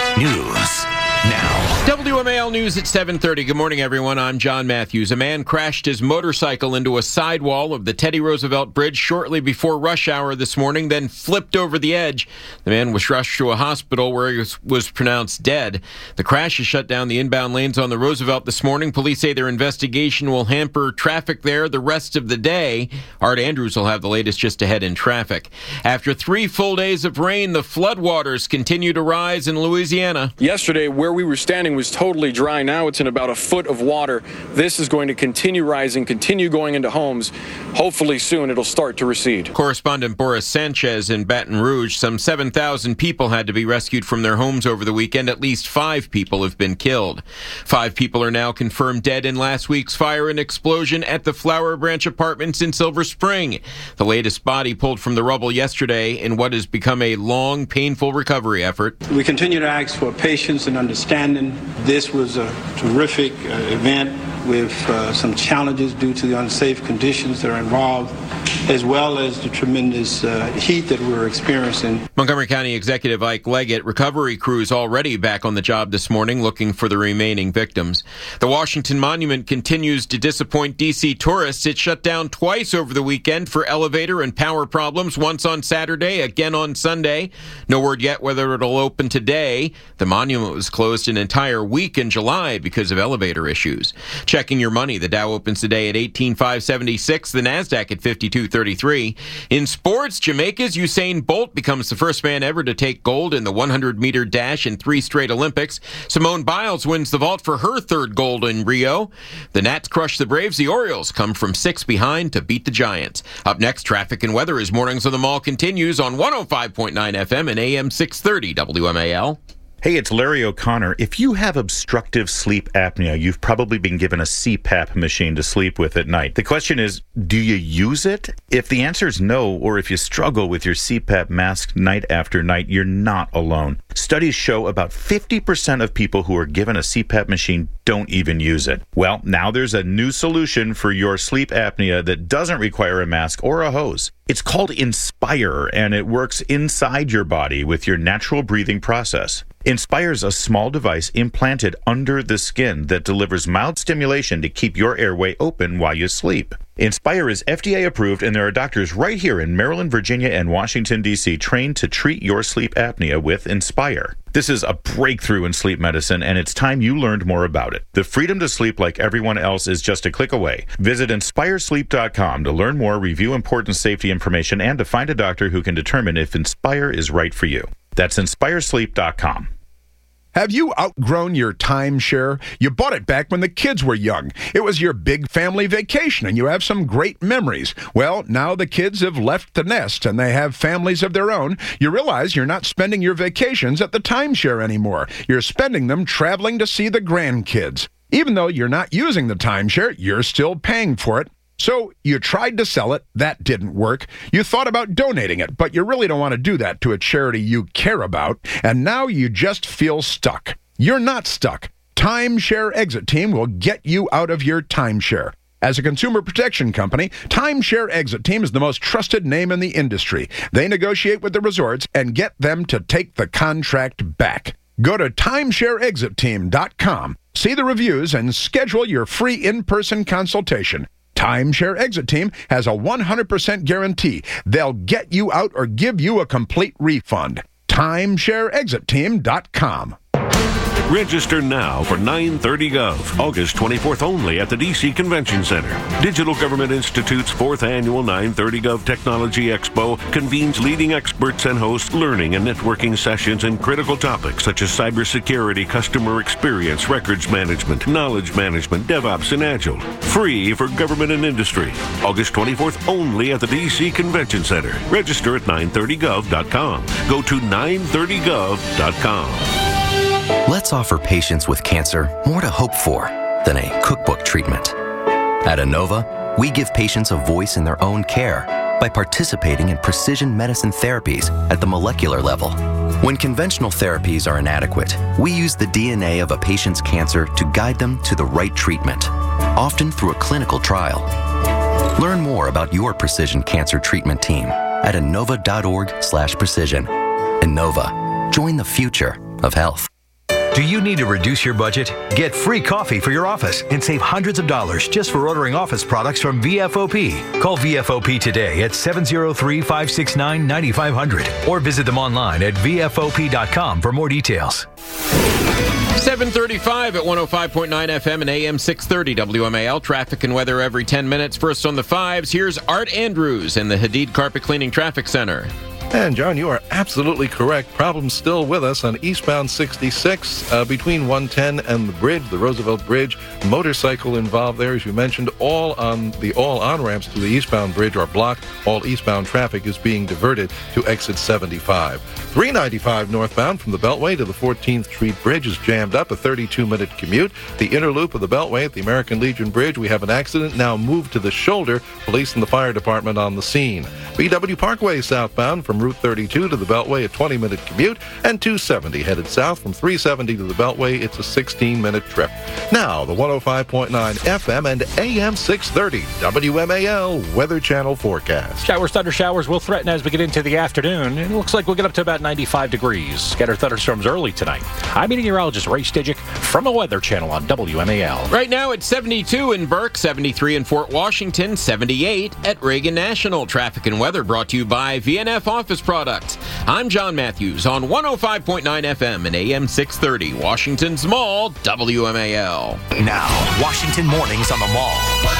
News now. WMAL News at 7:30. Good morning, everyone. I'm John Matthews. A man crashed his motorcycle into a sidewall of the Teddy Roosevelt Bridge shortly before rush hour this morning, then flipped over the edge. The man was rushed to a hospital where he was pronounced dead. The crash has shut down the inbound lanes on the Roosevelt this morning. Police say their investigation will hamper traffic there the rest of the day. Art Andrews will have the latest just ahead in traffic. After 3 full days of rain, the floodwaters continue to rise in Louisiana. Yesterday, where we were standing was totally dry. Now it's in about a foot of water. This is going to continue rising, continue going into homes. Hopefully soon it'll start to recede. Correspondent Boris Sanchez in Baton Rouge. Some 7,000 people had to be rescued from their homes over the weekend. At least 5 people have been killed. 5 people are now confirmed dead in last week's fire and explosion at the Flower Branch Apartments in Silver Spring. The latest body pulled from the rubble yesterday in what has become a long, painful recovery effort. We continue to ask for patience and understanding. This was a terrific event with some challenges due to the unsafe conditions that are involved, as well as the tremendous heat that we're experiencing. Montgomery County Executive Ike Leggett, recovery crews already back on the job this morning looking for the remaining victims. The Washington Monument continues to disappoint D.C. tourists. It shut down twice over the weekend for elevator and power problems, once on Saturday, again on Sunday. No word yet whether it'll open today. The monument was closed an entire week in July because of elevator issues. Checking your money, the Dow opens today at 18,576, the NASDAQ at 5233. In sports, Jamaica's Usain Bolt becomes the first man ever to take gold in the 100-meter dash in 3 straight Olympics. Simone Biles wins the vault for her 3rd gold in Rio. The Nats crush the Braves. The Orioles come from 6 behind to beat the Giants. Up next, traffic and weather as Mornings on the Mall continues on 105.9 FM and AM 630 WMAL. Hey, it's Larry O'Connor. If you have obstructive sleep apnea, you've probably been given a CPAP machine to sleep with at night. The question is, do you use it? If the answer is no, or if you struggle with your CPAP mask night after night, you're not alone. Studies show about 50% of people who are given a CPAP machine don't even use it. Well, now there's a new solution for your sleep apnea that doesn't require a mask or a hose. It's called Inspire, and it works inside your body with your natural breathing process. Inspire's a small device implanted under the skin that delivers mild stimulation to keep your airway open while you sleep. Inspire is FDA approved, and there are doctors right here in Maryland, Virginia, and Washington, D.C. trained to treat your sleep apnea with Inspire. This is a breakthrough in sleep medicine, and it's time you learned more about it. The freedom to sleep like everyone else is just a click away. Visit InspireSleep.com to learn more, review important safety information, and to find a doctor who can determine if Inspire is right for you. That's InspireSleep.com. Have you outgrown your timeshare? You bought it back when the kids were young. It was your big family vacation, and you have some great memories. Well, now the kids have left the nest, and they have families of their own. You realize you're not spending your vacations at the timeshare anymore. You're spending them traveling to see the grandkids. Even though you're not using the timeshare, you're still paying for it. So you tried to sell it. That didn't work. You thought about donating it, but you really don't want to do that to a charity you care about. And now you just feel stuck. You're not stuck. Timeshare Exit Team will get you out of your timeshare. As a consumer protection company, Timeshare Exit Team is the most trusted name in the industry. They negotiate with the resorts and get them to take the contract back. Go to timeshareexitteam.com, see the reviews, and schedule your free in-person consultation. Timeshare Exit Team has a 100% guarantee. They'll get you out or give you a complete refund. timeshareexitteam.com. Register now for 930 Gov, August 24th only at the D.C. Convention Center. Digital Government Institute's 4th annual 930 Gov Technology Expo convenes leading experts and hosts learning and networking sessions in critical topics such as cybersecurity, customer experience, records management, knowledge management, DevOps, and Agile. Free for government and industry. August 24th only at the D.C. Convention Center. Register at 930gov.com. Go to 930gov.com. Let's offer patients with cancer more to hope for than a cookbook treatment. At Inova, we give patients a voice in their own care by participating in precision medicine therapies at the molecular level. When conventional therapies are inadequate, we use the DNA of a patient's cancer to guide them to the right treatment, often through a clinical trial. Learn more about your precision cancer treatment team at Inova.org/precision. Inova. Join the future of health. Do you need to reduce your budget? Get free coffee for your office and save hundreds of dollars just for ordering office products from VFOP. Call VFOP today at 703-569-9500 or visit them online at VFOP.com for more details. 7:35 at 105.9 FM and AM 630 WMAL. Traffic and weather every 10 minutes. First on the fives, here's Art Andrews in the Hadid Carpet Cleaning Traffic Center. And, John, you are absolutely correct. Problems still with us on eastbound 66 between 110 and the bridge, the Roosevelt Bridge. Motorcycle involved there, as you mentioned. All on-ramps to the eastbound bridge are blocked. All eastbound traffic is being diverted to exit 75. 395 northbound from the Beltway to the 14th Street Bridge is jammed up, a 32-minute commute. The inner loop of the Beltway at the American Legion Bridge, we have an accident, now moved to the shoulder. Police and the fire department on the scene. BW Parkway southbound from Route 32 to the Beltway, a 20-minute commute, and 270 headed south from 370 to the Beltway. It's a 16-minute trip. Now, the 105.9 FM and AM 630 WMAL Weather Channel forecast. Showers, thunder showers will threaten as we get into the afternoon. It looks like we'll get up to about 95 degrees. Scattered thunderstorms early tonight. I'm meteorologist Ray Stidgick from the Weather Channel on WMAL. Right now it's 72 in Burke, 73 in Fort Washington, 78 at Reagan National. Traffic and weather brought to you by VNF Office Products. I'm John Matthews on 105.9 FM and AM 630, Washington's Mall, WMAL. Now, Washington Mornings on the Mall.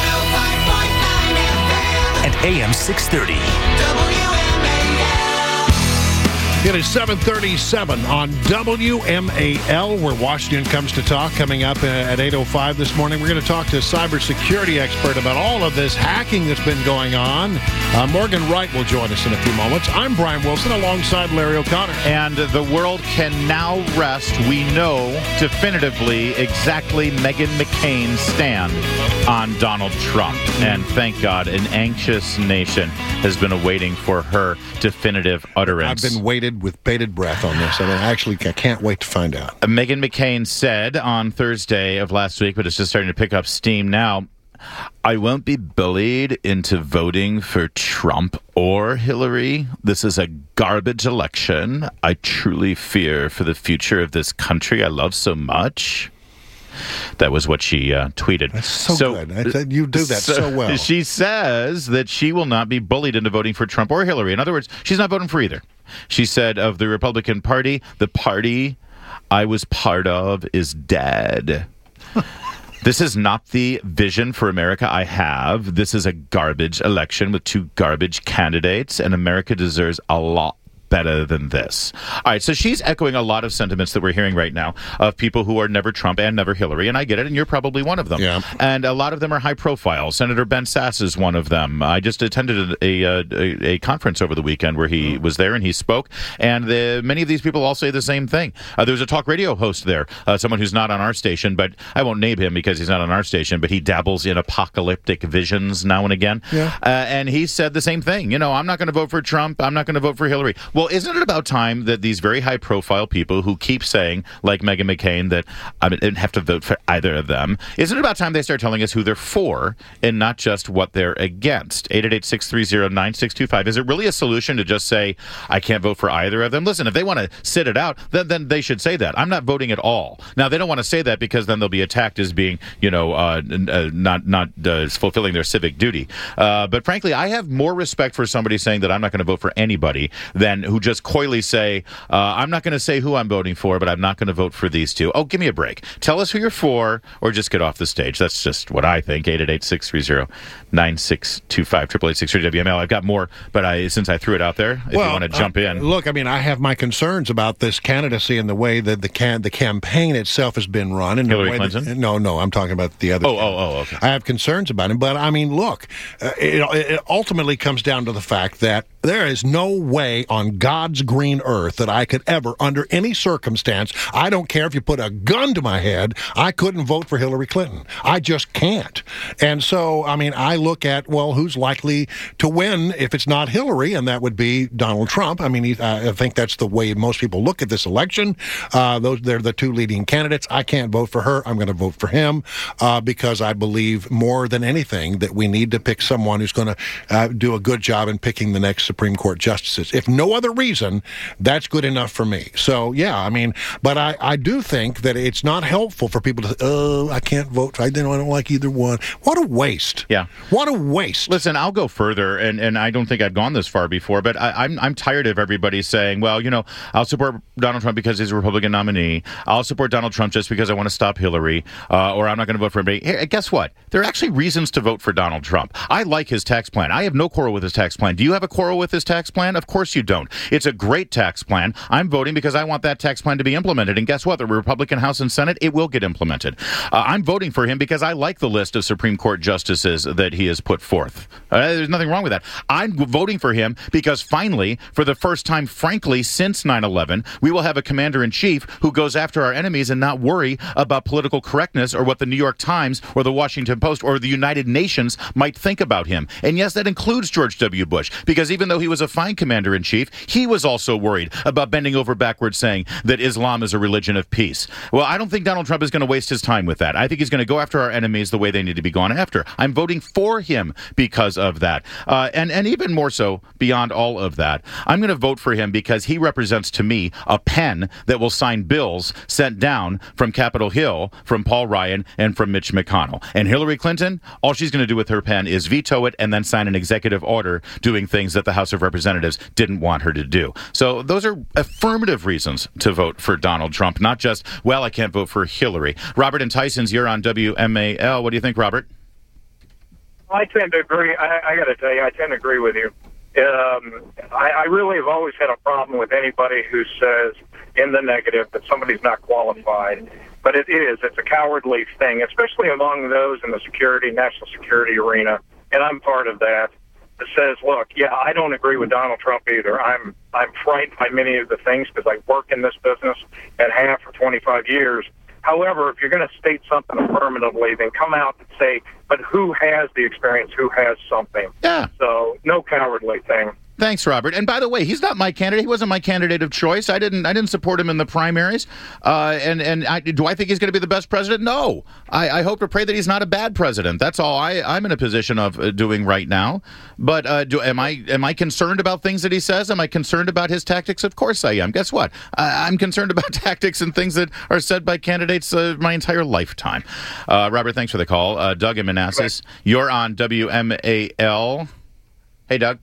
105.9 FM and AM 630. It is 7:37 on WMAL, where Washington comes to talk. Coming up at 8:05 this morning, we're going to talk to a cybersecurity expert about all of this hacking that's been going on. Morgan Wright will join us in a few moments. I'm Brian Wilson alongside Larry O'Connor. And the world can now rest. We know definitively exactly Meghan McCain's stand on Donald Trump. And thank God, an anxious nation has been awaiting for her definitive utterance. I've been waiting with bated breath on this, and I can't wait to find out. Meghan McCain said on Thursday of last week, but it's just starting to pick up steam now, I won't be bullied into voting for Trump or Hillary. This is a garbage election. I truly fear for the future of this country I love so much. That was what she tweeted. That's so good. You do that so well. She says that she will not be bullied into voting for Trump or Hillary. In other words, she's not voting for either. She said of the Republican Party, the party I was part of is dead. This is not the vision for America I have. This is a garbage election with two garbage candidates, and America deserves a lot better than this. All right, so she's echoing a lot of sentiments that we're hearing right now of people who are never Trump and never Hillary, and I get it, and you're probably one of them. Yeah. And a lot of them are high profile. Senator Ben Sasse is one of them. I just attended a conference over the weekend where he was there and he spoke, and many of these people all say the same thing. There was a talk radio host there, someone who's not on our station, but I won't name him because he's not on our station, but he dabbles in apocalyptic visions now and again. Yeah. And he said the same thing. You know, I'm not going to vote for Trump. I'm not going to vote for Hillary. Well, Well, isn't it about time that these very high-profile people who keep saying, like Meghan McCain, that I didn't have to vote for either of them, isn't it about time they start telling us who they're for and not just what they're against? 888-630-9625. Is it really a solution to just say, I can't vote for either of them? Listen, if they want to sit it out, then they should say that. I'm not voting at all. Now, they don't want to say that because then they'll be attacked as being, not fulfilling their civic duty. But frankly, I have more respect for somebody saying that I'm not going to vote for anybody than who just coyly say, I'm not going to say who I'm voting for, but I'm not going to vote for these two. Oh, give me a break. Tell us who you're for, or just get off the stage. That's just what I think. 888-630-9625, 888-630-WML. I've got more, but since I threw it out there, if you want to jump in. Look, I mean, I have my concerns about this candidacy and the way that the campaign itself has been run. And Hillary Clinton? No, I'm talking about the other. Okay. I have concerns about him, but I mean, look, it ultimately comes down to the fact that there is no way on God's green earth that I could ever, under any circumstance, I don't care if you put a gun to my head, I couldn't vote for Hillary Clinton. I just can't. And so, I mean, I look at, well, who's likely to win if it's not Hillary, and that would be Donald Trump. I mean, I think that's the way most people look at this election. They're the two leading candidates. I can't vote for her. I'm going to vote for him because I believe more than anything that we need to pick someone who's going to do a good job in picking the next Supreme Court justices. If no other reason, that's good enough for me. So, yeah, I mean, but I do think that it's not helpful for people to say, oh, I can't vote. I don't like either one. What a waste. Yeah. What a waste. Listen, I'll go further, and I don't think I've gone this far before, but I'm tired of everybody saying, well, I'll support Donald Trump because he's a Republican nominee. I'll support Donald Trump just because I want to stop Hillary, or I'm not going to vote for anybody. Hey, guess what? There are actually reasons to vote for Donald Trump. I like his tax plan. I have no quarrel with his tax plan. Do you have a quarrel with his tax plan? Of course you don't. It's a great tax plan. I'm voting because I want that tax plan to be implemented. And guess what? The Republican House and Senate, it will get implemented. I'm voting for him because I like the list of Supreme Court justices that he has put forth. There's nothing wrong with that. I'm voting for him because finally, for the first time, frankly, since 9/11, we will have a commander-in-chief who goes after our enemies and not worry about political correctness or what the New York Times or the Washington Post or the United Nations might think about him. And yes, that includes George W. Bush, because even though he was a fine commander-in-chief, he was also worried about bending over backwards saying that Islam is a religion of peace. Well, I don't think Donald Trump is going to waste his time with that. I think he's going to go after our enemies the way they need to be gone after. I'm voting for him because of that. And even more so, beyond all of that, I'm going to vote for him because he represents to me a pen that will sign bills sent down from Capitol Hill, from Paul Ryan, and from Mitch McConnell. And Hillary Clinton, all she's going to do with her pen is veto it and then sign an executive order doing things that the House of Representatives didn't want her to do. So those are affirmative reasons to vote for Donald Trump, not just, well, I can't vote for Hillary. Robert and Tyson's, you're on WMAL. What do you think, Robert? I tend to agree. I got to tell you, I tend to agree with you. I really have always had a problem with anybody who says in the negative that somebody's not qualified. But it's a cowardly thing, especially among those in the national security arena, and I'm part of that says, look, yeah, I don't agree with Donald Trump either. I'm frightened by many of the things because I work in this business and have for 25 years. However, if you're going to state something affirmatively, then come out and say, but who has the experience, who has something? Yeah. So no cowardly thing. Thanks, Robert. And by the way, he's not my candidate. He wasn't my candidate of choice. I didn't support him in the primaries. Do I think he's going to be the best president? No. I hope to pray that he's not a bad president. That's all I'm in a position of doing right now. But am I concerned about things that he says? Am I concerned about his tactics? Of course I am. Guess what? I'm concerned about tactics and things that are said by candidates my entire lifetime. Robert, thanks for the call. Doug in Manassas, you're on WMAL. Hey, Doug.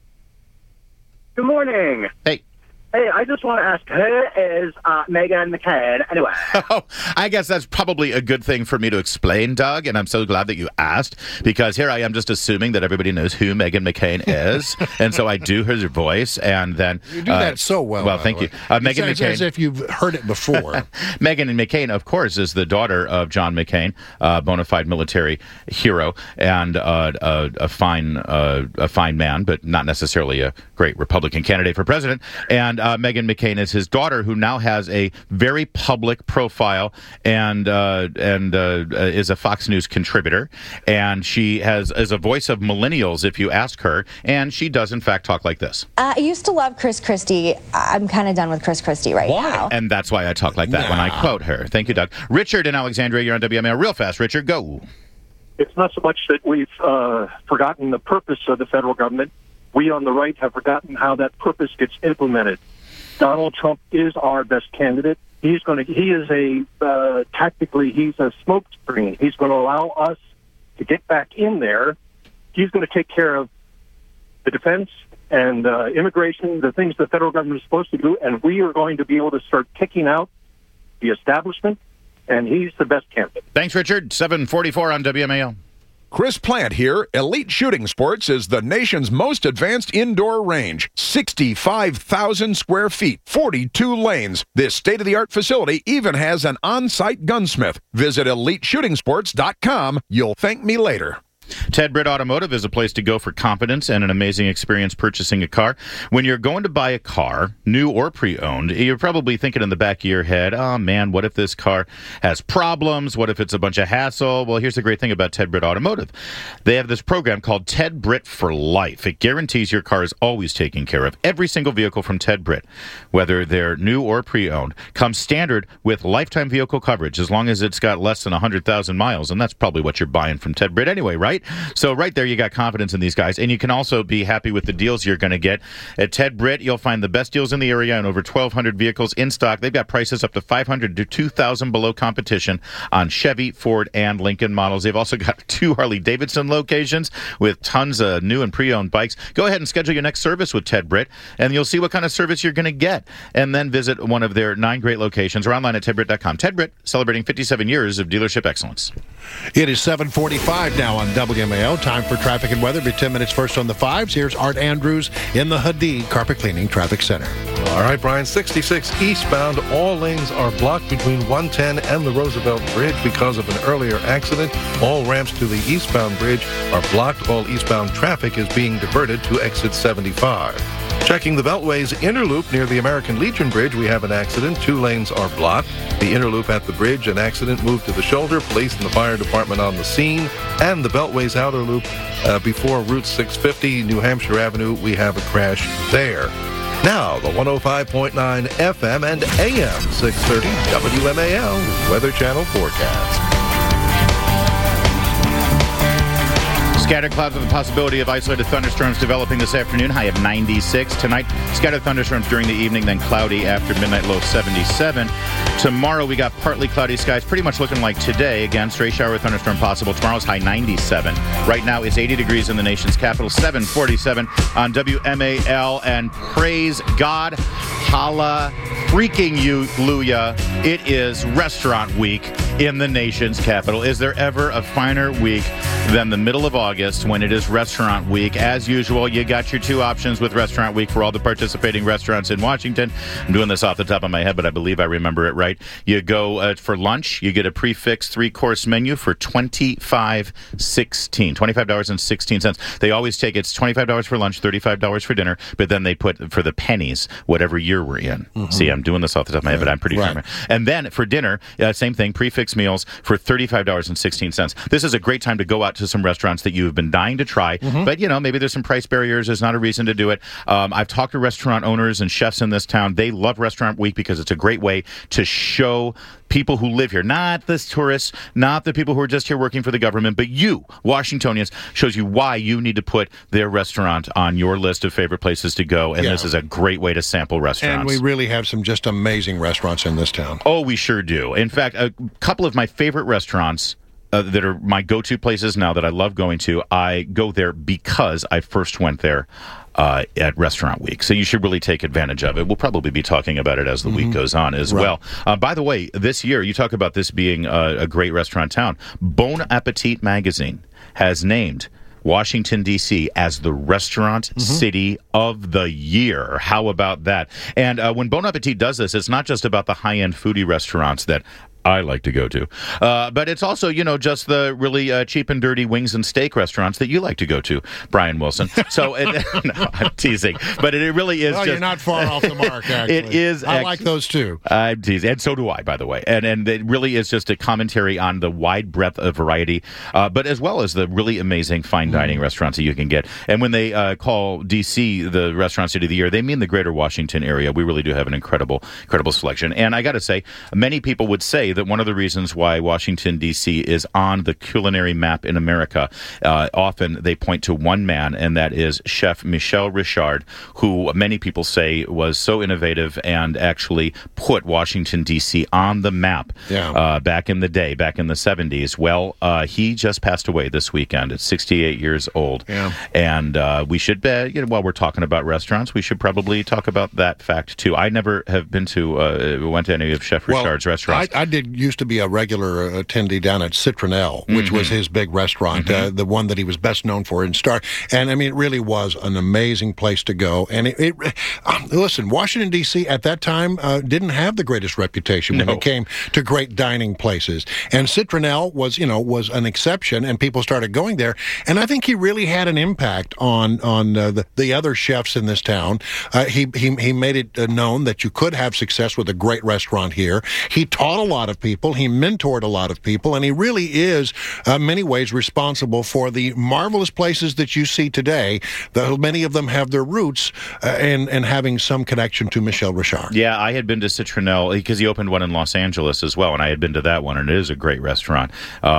Good morning. Hey. Hey, I just want to ask, who is Meghan McCain anyway? I guess that's probably a good thing for me to explain, Doug, and I'm so glad that you asked, because here I am just assuming that everybody knows who Meghan McCain is, and so I do her voice, and then... You do that so well. Well, thank you. Meghan McCain... as if you've heard it before. Meghan McCain, of course, is the daughter of John McCain, bona fide military hero, and a fine man, but not necessarily a great Republican candidate for president, and And Meghan McCain is his daughter, who now has a very public profile and is a Fox News contributor. And she is a voice of millennials, if you ask her. And she does, in fact, talk like this. I used to love Chris Christie. I'm kind of done with Chris Christie right now. And that's why I talk like that when I quote her. Thank you, Doug. Richard in Alexandria, you're on WMAL. Real fast, Richard, go. It's not so much that we've forgotten the purpose of the federal government. We on the right have forgotten how that purpose gets implemented. Donald Trump is our best candidate. He is tactically, he's a smokescreen. He's going to allow us to get back in there. He's going to take care of the defense and immigration, the things the federal government is supposed to do, and we are going to be able to start kicking out the establishment, and he's the best candidate. Thanks, Richard. 744 on WMAL. Chris Plant here. Elite Shooting Sports is the nation's most advanced indoor range. 65,000 square feet, 42 lanes. This state-of-the-art facility even has an on-site gunsmith. Visit EliteShootingSports.com. You'll thank me later. Ted Britt Automotive is a place to go for confidence and an amazing experience purchasing a car. When you're going to buy a car, new or pre-owned, you're probably thinking in the back of your head, oh man, what if this car has problems? What if it's a bunch of hassle? Well, here's the great thing about Ted Britt Automotive. They have this program called Ted Britt for Life. It guarantees your car is always taken care of. Every single vehicle from Ted Britt, whether they're new or pre-owned, comes standard with lifetime vehicle coverage as long as it's got less than 100,000 miles, and that's probably what you're buying from Ted Britt anyway, right? So right there, you got confidence in these guys, and you can also be happy with the deals you're going to get. At Ted Britt, you'll find the best deals in the area and over 1,200 vehicles in stock. They've got prices up to $500 to $2,000 below competition on Chevy, Ford, and Lincoln models. They've also got 2 Harley-Davidson locations with tons of new and pre-owned bikes. Go ahead and schedule your next service with Ted Britt, and you'll see what kind of service you're going to get. And then visit one of their 9 great locations or online at tedbritt.com. Ted Britt, celebrating 57 years of dealership excellence. It is 7:45 now on WMAL. Time for traffic and weather. Be 10 minutes first on the 5s. Here's Art Andrews in the Hadid Carpet Cleaning Traffic Center. All right, Brian, 66 eastbound. All lanes are blocked between 110 and the Roosevelt Bridge because of an earlier accident. All ramps to the eastbound bridge are blocked. All eastbound traffic is being diverted to exit 75. Checking the Beltway's inner loop near the American Legion Bridge, we have an accident. 2 lanes are blocked. The inner loop at the bridge, an accident moved to the shoulder. Police and the fire department on the scene. And the Beltway's outer loop before Route 650, New Hampshire Avenue, we have a crash there. Now, the 105.9 FM and AM 630 WMAL Weather Channel forecast. Scattered clouds with the possibility of isolated thunderstorms developing this afternoon, high of 96. Tonight, scattered thunderstorms during the evening, then cloudy after midnight, low 77. Tomorrow, we got partly cloudy skies, pretty much looking like today. Again, stray shower thunderstorm possible. Tomorrow's high 97. Right now, it's 80 degrees in the nation's capital, 747 on WMAL. And praise God, holla, freaking hallelujah. It is restaurant week in the nation's capital. Is there ever a finer week than the middle of August when it is restaurant week? As usual, you got your 2 options with restaurant week for all the participating restaurants in Washington. I'm doing this off the top of my head, but I believe I remember it right. You go for lunch, you get a prefix 3-course menu for $25.16. They always take, it's $25 for lunch, $35 for dinner, but then they put for the pennies, whatever year we're in. Mm-hmm. See, I'm doing this off the top of my head, but I'm pretty sure. And then for dinner, same thing, prefix meals for $35.16. This is a great time to go out to some restaurants that you've been dying to try, but maybe there's some price barriers. There's not a reason to do it. I've talked to restaurant owners and chefs in this town. They love Restaurant Week because it's a great way to show people who live here, not the tourists, not the people who are just here working for the government, but you, Washingtonians, shows you why you need to put their restaurant on your list of favorite places to go, and this is a great way to sample restaurants. And we really have some just amazing restaurants in this town. Oh, we sure do. In fact, a couple of my favorite restaurants that are my go-to places now that I love going to, I go there because I first went there at Restaurant Week. So you should really take advantage of it. We'll probably be talking about it as the week goes on as well. By the way, this year, you talk about this being a great restaurant town. Bon Appetit magazine has named Washington, D.C. as the restaurant city of the year. How about that? And when Bon Appetit does this, it's not just about the high-end foodie restaurants that I like to go to. But it's also, just the really cheap and dirty wings and steak restaurants that you like to go to, Brian Wilson. So, no, I'm teasing. But it really is you're not far off the mark, actually. It is. I like those, too. I'm teasing. And so do I, by the way. And it really is just a commentary on the wide breadth of variety, but as well as the really amazing fine dining restaurants that you can get. And when they call D.C. the Restaurant City of the Year, they mean the greater Washington area. We really do have an incredible selection. And I got to say, many people would say that one of the reasons why Washington, D.C. is on the culinary map in America, often they point to one man, and that is Chef Michel Richard, who many people say was so innovative and actually put Washington, D.C. on the map back in the day, back in the 70s. Well, he just passed away this weekend at 68 years old. Yeah. And we should, while we're talking about restaurants, we should probably talk about that fact, too. I never have went to any of Chef Richard's restaurants. I used to be a regular attendee down at Citronelle, which was his big restaurant, the one that he was best known for in Star. And, I mean, it really was an amazing place to go. And listen, Washington, D.C. at that time didn't have the greatest reputation when it came to great dining places. And Citronelle was an exception, and people started going there. And I think he really had an impact on the other chefs in this town. He made it known that you could have success with a great restaurant here. He taught a lot of people. He mentored a lot of people. And he really is, in many ways, responsible for the marvelous places that you see today. Many of them have their roots in having some connection to Michel Richard. Yeah, I had been to Citronelle because he opened one in Los Angeles as well, and I had been to that one, and it is a great restaurant.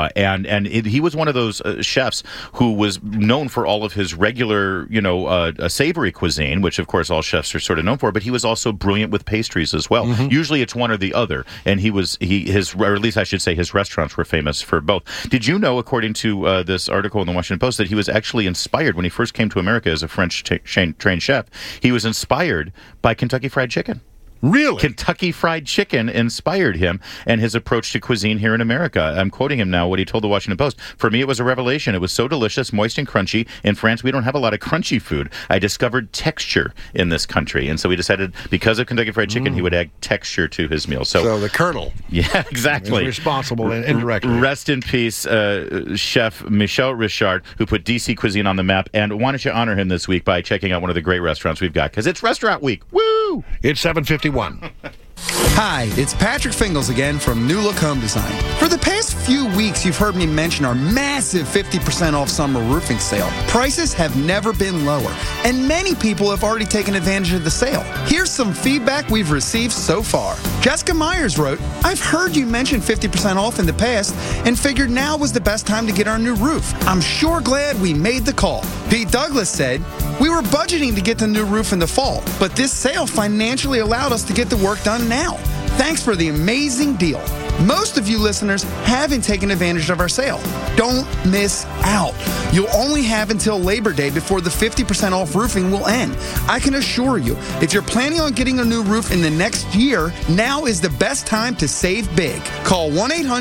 He was one of those chefs who was known for all of his regular, savory cuisine, which, of course, all chefs are sort of known for, but he was also brilliant with pastries as well. Usually it's one or the other, and or at least I should say his restaurants were famous for both. Did you know, according to this article in the Washington Post, that he was actually inspired when he first came to America as a French trained chef? He was inspired by Kentucky Fried Chicken. Really? Kentucky Fried Chicken inspired him and his approach to cuisine here in America. I'm quoting him now, what he told the Washington Post. For me, it was a revelation. It was so delicious, moist and crunchy. In France, we don't have a lot of crunchy food. I discovered texture in this country. And so he decided, because of Kentucky Fried Chicken, he would add texture to his meal. So the Colonel. Yeah, exactly. Is responsible indirectly. Rest in peace, Chef Michel Richard, who put D.C. cuisine on the map. And why don't you honor him this week by checking out one of the great restaurants we've got, because it's Restaurant Week. Woo! It's 7:51. Hi, it's Patrick Fingles again from New Look Home Design. For the past few weeks, you've heard me mention our massive 50% off summer roofing sale. Prices have never been lower, and many people have already taken advantage of the sale. Here's some feedback we've received so far. Jessica Myers wrote, I've heard you mention 50% off in the past and figured now was the best time to get our new roof. I'm sure glad we made the call. Pete Douglas said, we were budgeting to get the new roof in the fall, but this sale financially allowed us to get the work done now. Thanks for the amazing deal. Most of you listeners haven't taken advantage of our sale. Don't miss out. You'll only have until Labor Day before the 50% off roofing will end. I can assure you, if you're planning on getting a new roof in the next year, now is the best time to save big. Call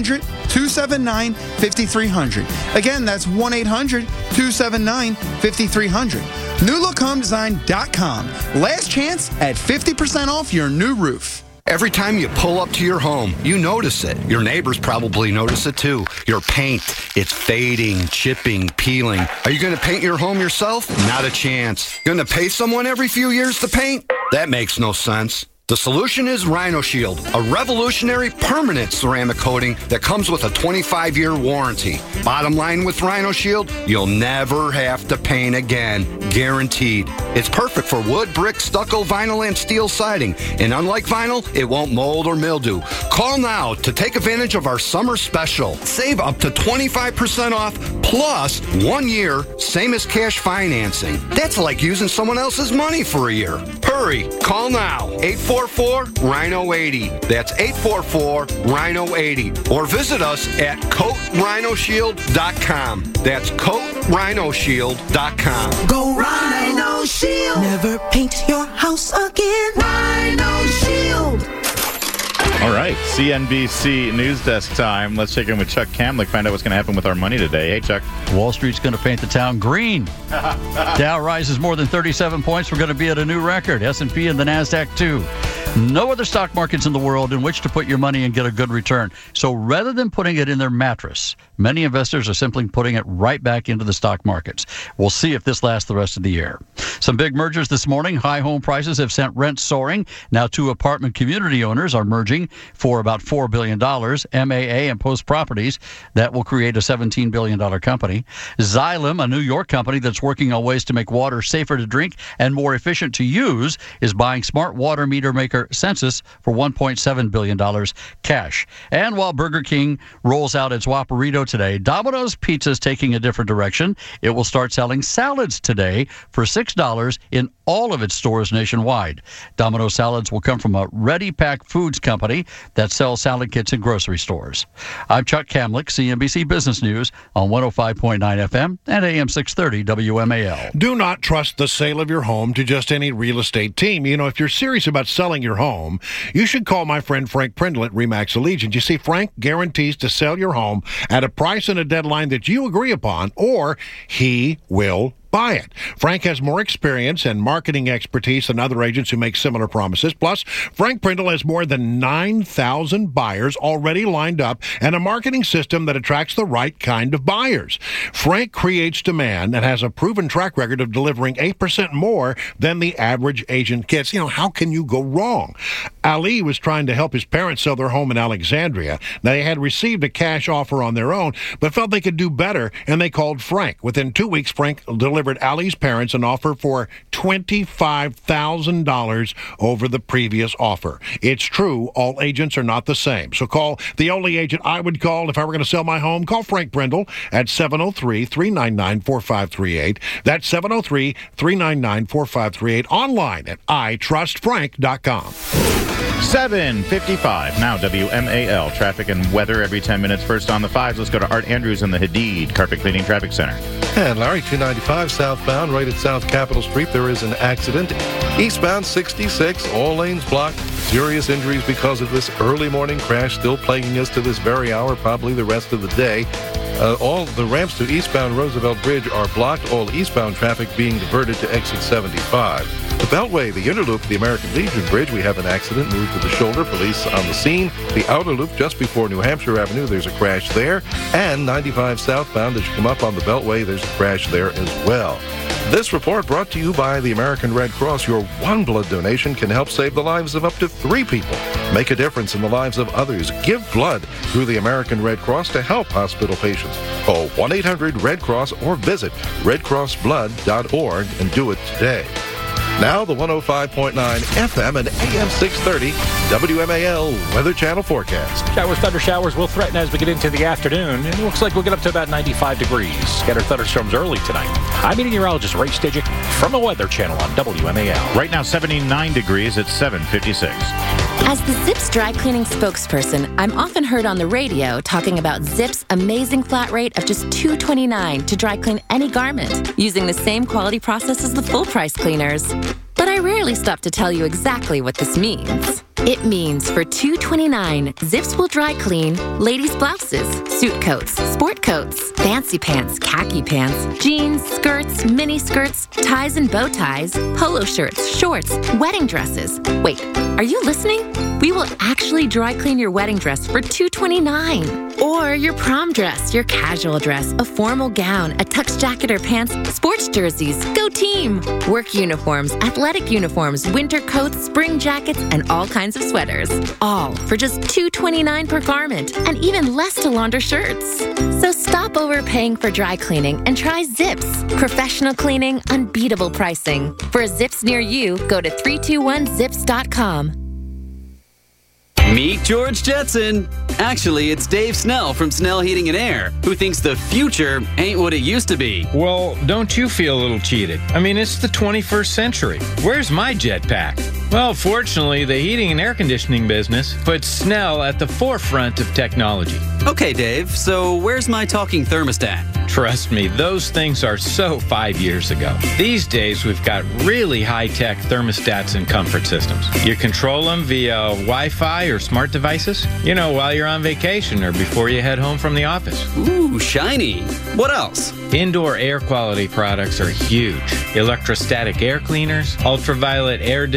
1-800-279-5300. Again, that's 1-800-279-5300. NewLookHomeDesign.com. Last chance at 50% off your new roof. Every time you pull up to your home, you notice it. Your neighbors probably notice it too. Your paint, it's fading, chipping, peeling. Are you going to paint your home yourself? Not a chance. Going to pay someone every few years to paint? That makes no sense. The solution is Rhino Shield, a revolutionary permanent ceramic coating that comes with a 25-year warranty. Bottom line with Rhino Shield, you'll never have to paint again, guaranteed. It's perfect for wood, brick, stucco, vinyl, and steel siding. And unlike vinyl, it won't mold or mildew. Call now to take advantage of our summer special. Save up to 25% off plus 1 year, same as cash financing. That's like using someone else's money for a year. Hurry, call now, 844-RHINO-80. That's 844-RHINO-80. Or visit us at CoatRhinoShield.com. That's CoatRhinoShield.com. Go Rhino Shield. Never paint your house again. Rhino Shield. All right, CNBC News Desk time. Let's check in with Chuck Kamlick, find out what's going to happen with our money today. Hey, Chuck. Wall Street's going to paint the town green. Dow rises more than 37 points. We're going to be at a new record. S&P and the NASDAQ, too. No other stock markets in the world in which to put your money and get a good return. So rather than putting it in their mattress, many investors are simply putting it right back into the stock markets. We'll see if this lasts the rest of the year. Some big mergers this morning. High home prices have sent rents soaring. Now 2 apartment community owners are merging for about $4 billion. MAA and Post Properties, that will create a $17 billion company. Xylem, a New York company that's working on ways to make water safer to drink and more efficient to use, is buying smart water meter maker Census for $1.7 billion cash. And while Burger King rolls out its Whopperito today, Domino's Pizza is taking a different direction. It will start selling salads today for $6 in all of its stores nationwide. Domino's salads will come from a Ready-Pack Foods company that sells salad kits in grocery stores. I'm Chuck Kamlick, CNBC Business News on 105.9 FM and AM 630 WMAL. Do not trust the sale of your home to just any real estate team. You know, if you're serious about selling your home, you should call my friend Frank Prindle at RE/MAX Allegiance. You see, Frank guarantees to sell your home at a price and a deadline that you agree upon, or he will buy it. Frank has more experience and marketing expertise than other agents who make similar promises. Plus, Frank Prindle has more than 9,000 buyers already lined up and a marketing system that attracts the right kind of buyers. Frank creates demand and has a proven track record of delivering 8% more than the average agent gets. You know, how can you go wrong? Ali was trying to help his parents sell their home in Alexandria. Now, they had received a cash offer on their own, but felt they could do better, and they called Frank. Within 2 weeks, Frank delivered Ali's parents an offer for $25,000 over the previous offer. It's true, all agents are not the same. So call the only agent I would call if I were going to sell my home. Call Frank Prindle at 703-399-4538. That's 703-399-4538. Online at itrustfrank.com. 7:55 now. WMAL traffic and weather every 10 minutes. First on the 5s, let's go to Art Andrews in the Hadid Carpet Cleaning Traffic Center. And Larry, 295 southbound, right at South Capitol Street, there is an accident. Eastbound 66, all lanes blocked. Serious injuries because of this early morning crash, still plaguing us to this very hour, probably the rest of the day. All the ramps to eastbound Roosevelt Bridge are blocked, all eastbound traffic being diverted to exit 75. The Beltway, the inner loop, the American Legion Bridge, we have an accident, moved to the shoulder, police on the scene. The outer loop, just before New Hampshire Avenue, there's a crash there. And 95 southbound, as you come up on the Beltway, there's a crash there as well. This report brought to you by the American Red Cross. Your one blood donation can help save the lives of up to 3 people. Make a difference in the lives of others. Give blood through the American Red Cross to help hospital patients. Call 1-800-RED-CROSS or visit redcrossblood.org and do it today. Now the 105.9 FM and AM 630 WMAL Weather Channel forecast. Showers, thunder showers will threaten as we get into the afternoon. It looks like we'll get up to about 95 degrees. Scattered thunderstorms early tonight. I'm meteorologist Ray Stidgick from the Weather Channel on WMAL. Right now, 79 degrees at 7:56. As the Zips dry cleaning spokesperson, I'm often heard on the radio talking about Zips' amazing flat rate of just $2.29 to dry clean any garment, using the same quality process as the full-price cleaners. But I rarely stop to tell you exactly what this means. It means for $2.29, Zips will dry clean ladies' blouses, suit coats, sport coats, fancy pants, khaki pants, jeans, skirts, mini skirts, ties and bow ties, polo shirts, shorts, wedding dresses. Wait, are you listening? We will actually dry clean your wedding dress for $2.29. Or your prom dress, your casual dress, a formal gown, a tux jacket or pants, sports jerseys. Go team! Work uniforms, athletic uniforms, winter coats, spring jackets, and all kinds of sweaters. All for just $2.29 per garment, and even less to launder shirts. So stop overpaying for dry cleaning and try Zips. Professional cleaning, unbeatable pricing. For a Zips near you, go to 321zips.com. Meet George Jetson. Actually, it's Dave Snell from Snell Heating and Air, who thinks the future ain't what it used to be. Well, don't you feel a little cheated? I mean, it's the 21st century. Where's my jetpack? Well, fortunately, the heating and air conditioning business puts Snell at the forefront of technology. Okay, Dave, so where's my talking thermostat? Trust me, those things are so 5 years ago. These days, we've got really high-tech thermostats and comfort systems. You control them via Wi-Fi or smart devices, you know, while you're on vacation or before you head home from the office. Ooh, shiny. What else? Indoor air quality products are huge. Electrostatic air cleaners, ultraviolet air disinfectants,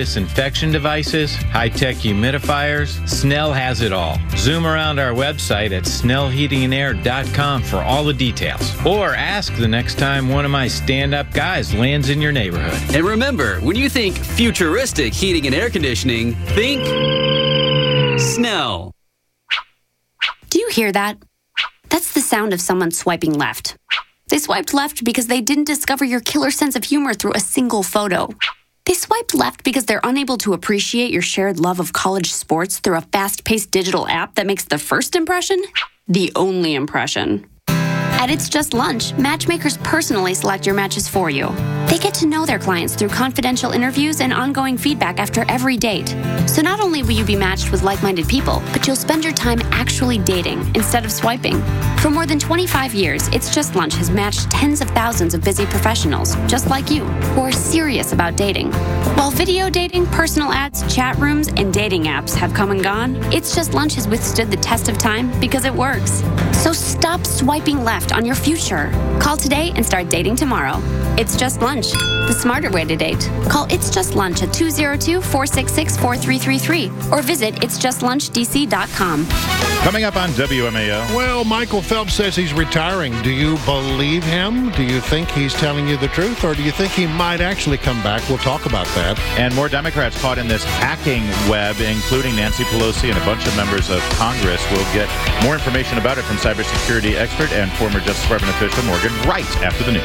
disinfection devices, high-tech humidifiers, Snell has it all. Zoom around our website at snellheatingandair.com for all the details. Or ask the next time one of my stand-up guys lands in your neighborhood. And remember, when you think futuristic heating and air conditioning, think Snell. Do you hear that? That's the sound of someone swiping left. They swiped left because they didn't discover your killer sense of humor through a single photo. They swiped left because they're unable to appreciate your shared love of college sports through a fast-paced digital app that makes the first impression the only impression. At It's Just Lunch, matchmakers personally select your matches for you. They get to know their clients through confidential interviews and ongoing feedback after every date. So not only will you be matched with like-minded people, but you'll spend your time actually dating instead of swiping. For more than 25 years, It's Just Lunch has matched tens of thousands of busy professionals, just like you, who are serious about dating. While video dating, personal ads, chat rooms, and dating apps have come and gone, It's Just Lunch has withstood the test of time because it works. So stop swiping left on your future. Call today and start dating tomorrow. It's Just Lunch, the smarter way to date. Call It's Just Lunch at 202-466-4333 or visit itsjustlunchdc.com. Coming up on WMAO. Well, Michael Phelps says he's retiring. Do you believe him? Do you think he's telling you the truth, or do you think he might actually come back? We'll talk about that. And more Democrats caught in this hacking web, including Nancy Pelosi and a bunch of members of Congress. We'll get more information about it from cybersecurity expert and former Justice Department official Morgan Wright after the news.